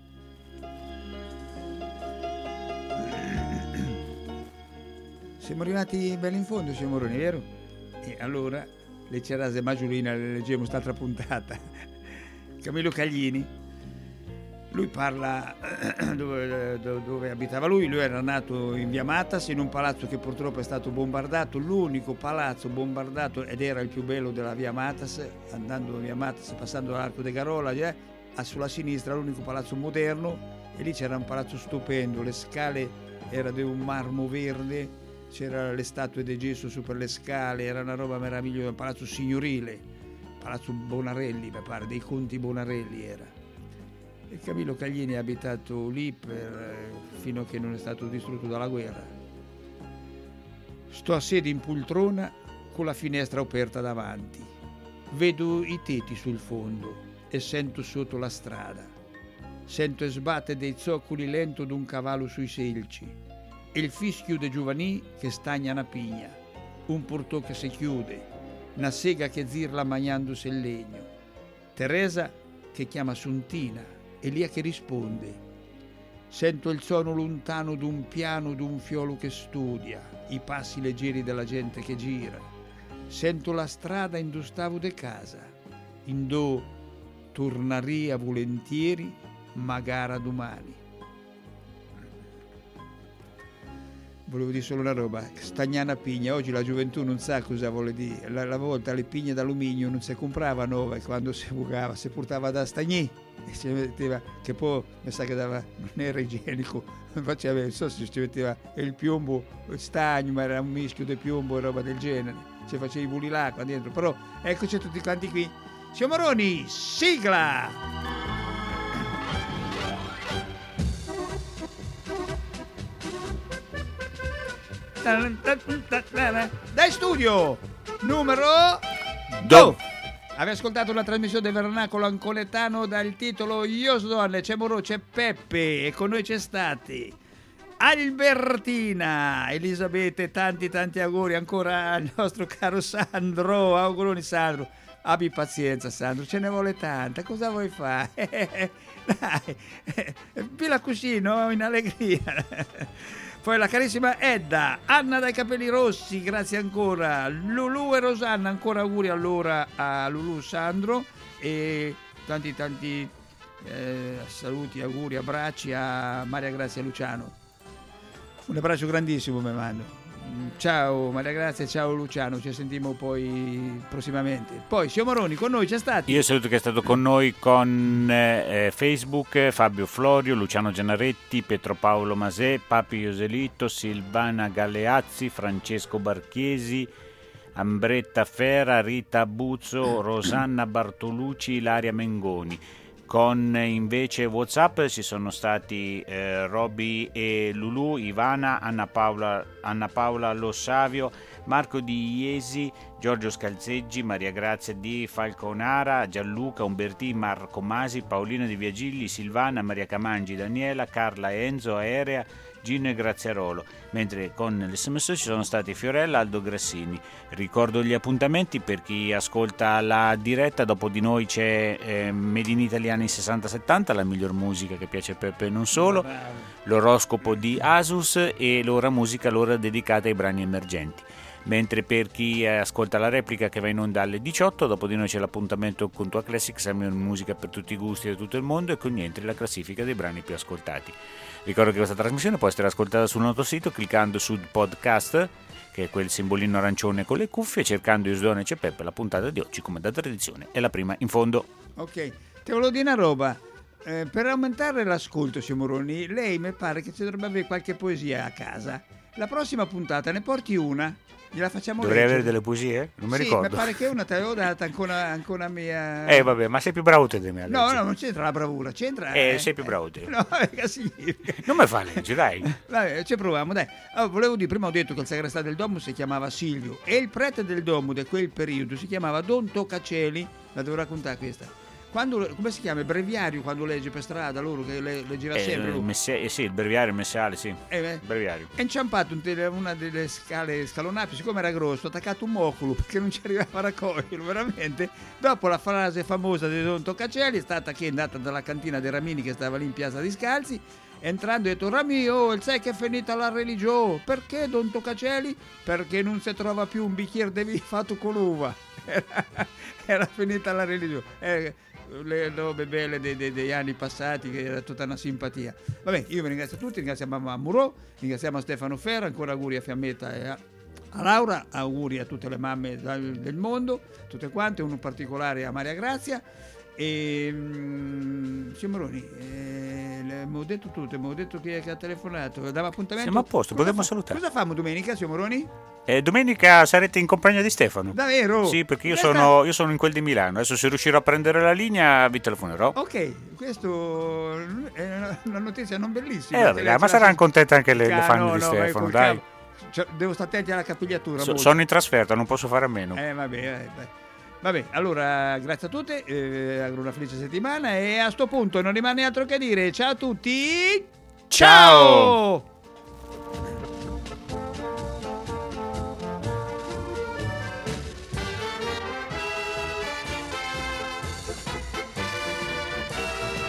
Siamo arrivati belli in fondo, siamo Moroni, vero? E allora le cerase Maggiolina le leggiamo st'altra puntata. Camillo Caglini, lui parla dove abitava lui era nato in via Matas, in un palazzo che purtroppo è stato bombardato, l'unico palazzo bombardato, ed era il più bello della via Matas, andando via Matas, passando all'Arco de Garola, sulla sinistra l'unico palazzo moderno, e lì c'era un palazzo stupendo, le scale erano di un marmo verde, c'erano le statue di gesso su per le scale, era una roba meravigliosa, un palazzo signorile, palazzo Bonarelli, mi pare, dei conti Bonarelli era. E Camillo Caglini è abitato lì fino a che non è stato distrutto dalla guerra. Sto a sedi in poltrona con la finestra aperta davanti, vedo i tetti sul fondo e sento sotto la strada, sento sbatte dei zoccoli lento d'un cavallo sui selci, il fischio de giovanì che stagna una pigna, un portò che si chiude, una sega che zirla mangiandosi il legno, Teresa che chiama Suntina, Elia che risponde. Sento il suono lontano d'un piano d'un fiolo che studia, i passi leggeri della gente che gira. Sento la strada indostavo de casa, indò tornaria volentieri, magara domani. Volevo dire solo una roba, stagnana pigna, oggi la gioventù non sa cosa vuole dire, la volta le pigne d'alluminio non si comprava nuova, e quando si bucava si portava da stagnì e si metteva, che poi mi sa che non era igienico, faceva, non so se ci metteva il piombo, il stagno, ma era un mischio di piombo e roba del genere, ci faceva i buli l'acqua dentro, però eccoci tutti quanti qui. Siamo Moroni, sigla! Dai studio numero 2. Avete ascoltato una trasmissione del vernacolo ancoletano dal titolo Io so donne, c'è Moro, c'è Peppe, e con noi c'è stati Albertina, Elisabetta, tanti auguri ancora al nostro caro Sandro. Auguroni Sandro, abbi pazienza Sandro, ce ne vuole tanta, cosa vuoi fare? Dai, pila così, no? In allegria. Poi la carissima Edda, Anna dai capelli rossi, grazie ancora, Lulu e Rosanna, ancora auguri allora a Lulu, Sandro, e tanti saluti, auguri, abbracci a Maria Grazia Luciano. Un abbraccio grandissimo mi mando. Ciao Maria Grazia, ciao Luciano, ci sentiamo poi prossimamente. Poi Sio Moroni con noi c'è stato. Io saluto che è stato con noi con Facebook Fabio Florio, Luciano Gianaretti, Pietro Paolo Masè, Papi Ioselito, Silvana Galeazzi, Francesco Barchiesi, Ambretta Fera, Rita Buzzo, Rosanna Bartolucci, Ilaria Mengoni. Con invece WhatsApp ci sono stati Roby e Lulu, Ivana, Anna Paola Lossavio, Marco Di Iesi, Giorgio Scalzeggi, Maria Grazia di Falconara, Gianluca, Umbertì, Marco Masi, Paolina Di Viagilli, Silvana, Maria Camangi, Daniela, Carla Enzo, Aerea, Gino e Graziarolo, mentre con l'SMS ci sono stati Fiorella, Aldo Grassini. Ricordo gli appuntamenti per chi ascolta la diretta, dopo di noi c'è Made in Italiani 60-70, la miglior musica che piace a Peppe e non solo, l'oroscopo di Asus e l'ora musica, l'ora dedicata ai brani emergenti. mentre per chi ascolta la replica che va in onda alle 18, dopo di noi c'è l'appuntamento con Tua Classic, sempre musica per tutti i gusti da tutto il mondo, e con niente la classifica dei brani più ascoltati. Ricordo che questa trasmissione può essere ascoltata sul nostro sito cliccando sul podcast, che è quel simbolino arancione con le cuffie, cercando Iusdone e Cepeppe. La puntata di oggi, come da tradizione, è la prima in fondo. Ok, ti volevo dire una roba. Per aumentare l'ascolto, signor Moroni, lei mi pare che ci dovrebbe avere qualche poesia a casa. La prossima puntata ne porti una, gliela facciamo Dovrei leggere. avere delle poesie? Non mi sì, ricordo. mi pare che una te l'avevo data ancora mia... Vabbè, ma sei più bravo te di me. No, non c'entra la bravura, c'entra... sei più bravo te. No, che significa? Non mi fa leggere, dai. Vabbè, ci proviamo, dai. Allora, volevo dire, prima ho detto che il sagrestano del Domus si chiamava Silvio e il prete del Domus di quel periodo si chiamava Don Toccaceli. La devo raccontare questa. Come si chiama? Il breviario, quando legge per strada, loro che leggeva sempre lui. Sì, il breviario, il messiale, sì. Breviario. È inciampato una delle scalonate, siccome era grosso, ha attaccato un moculo perché non ci arrivava a raccoglierlo, veramente. Dopo la frase famosa di Don Toccacelli è stata che è andata dalla cantina dei Ramini, che stava lì in Piazza di Scalzi, entrando ha detto: Ramio, sai che è finita la religione? Perché Don Toccacelli? Perché non si trova più un bicchiere di vino fatto con l'uva. Era finita la religione. Le robe belle degli anni passati, che era tutta una simpatia. Vabbè, io vi ringrazio tutti, ringraziamo a Murò, ringraziamo a Stefano Ferra, ancora auguri a Fiammetta e a Laura, auguri a tutte le mamme del mondo, tutte quante, uno in particolare a Maria Grazia. E signor Moroni, abbiamo detto tutto, abbiamo detto chi è che ha telefonato, dava appuntamento. Siamo a posto, potremmo salutare. Cosa famo domenica, signor Moroni? Domenica sarete in compagnia di Stefano. Davvero? Sì, perché io sono in quel di Milano. Adesso, se riuscirò a prendere la linea, vi telefonerò. Ok, questo è una notizia non bellissima. Vabbè, ma saranno contente anche le fan di Stefano, dai. Devo stare attenti alla capigliatura. Sono in trasferta, non posso fare a meno. Vabbè, allora grazie a tutti, auguro una felice settimana e a sto punto non rimane altro che dire ciao a tutti. Ciao!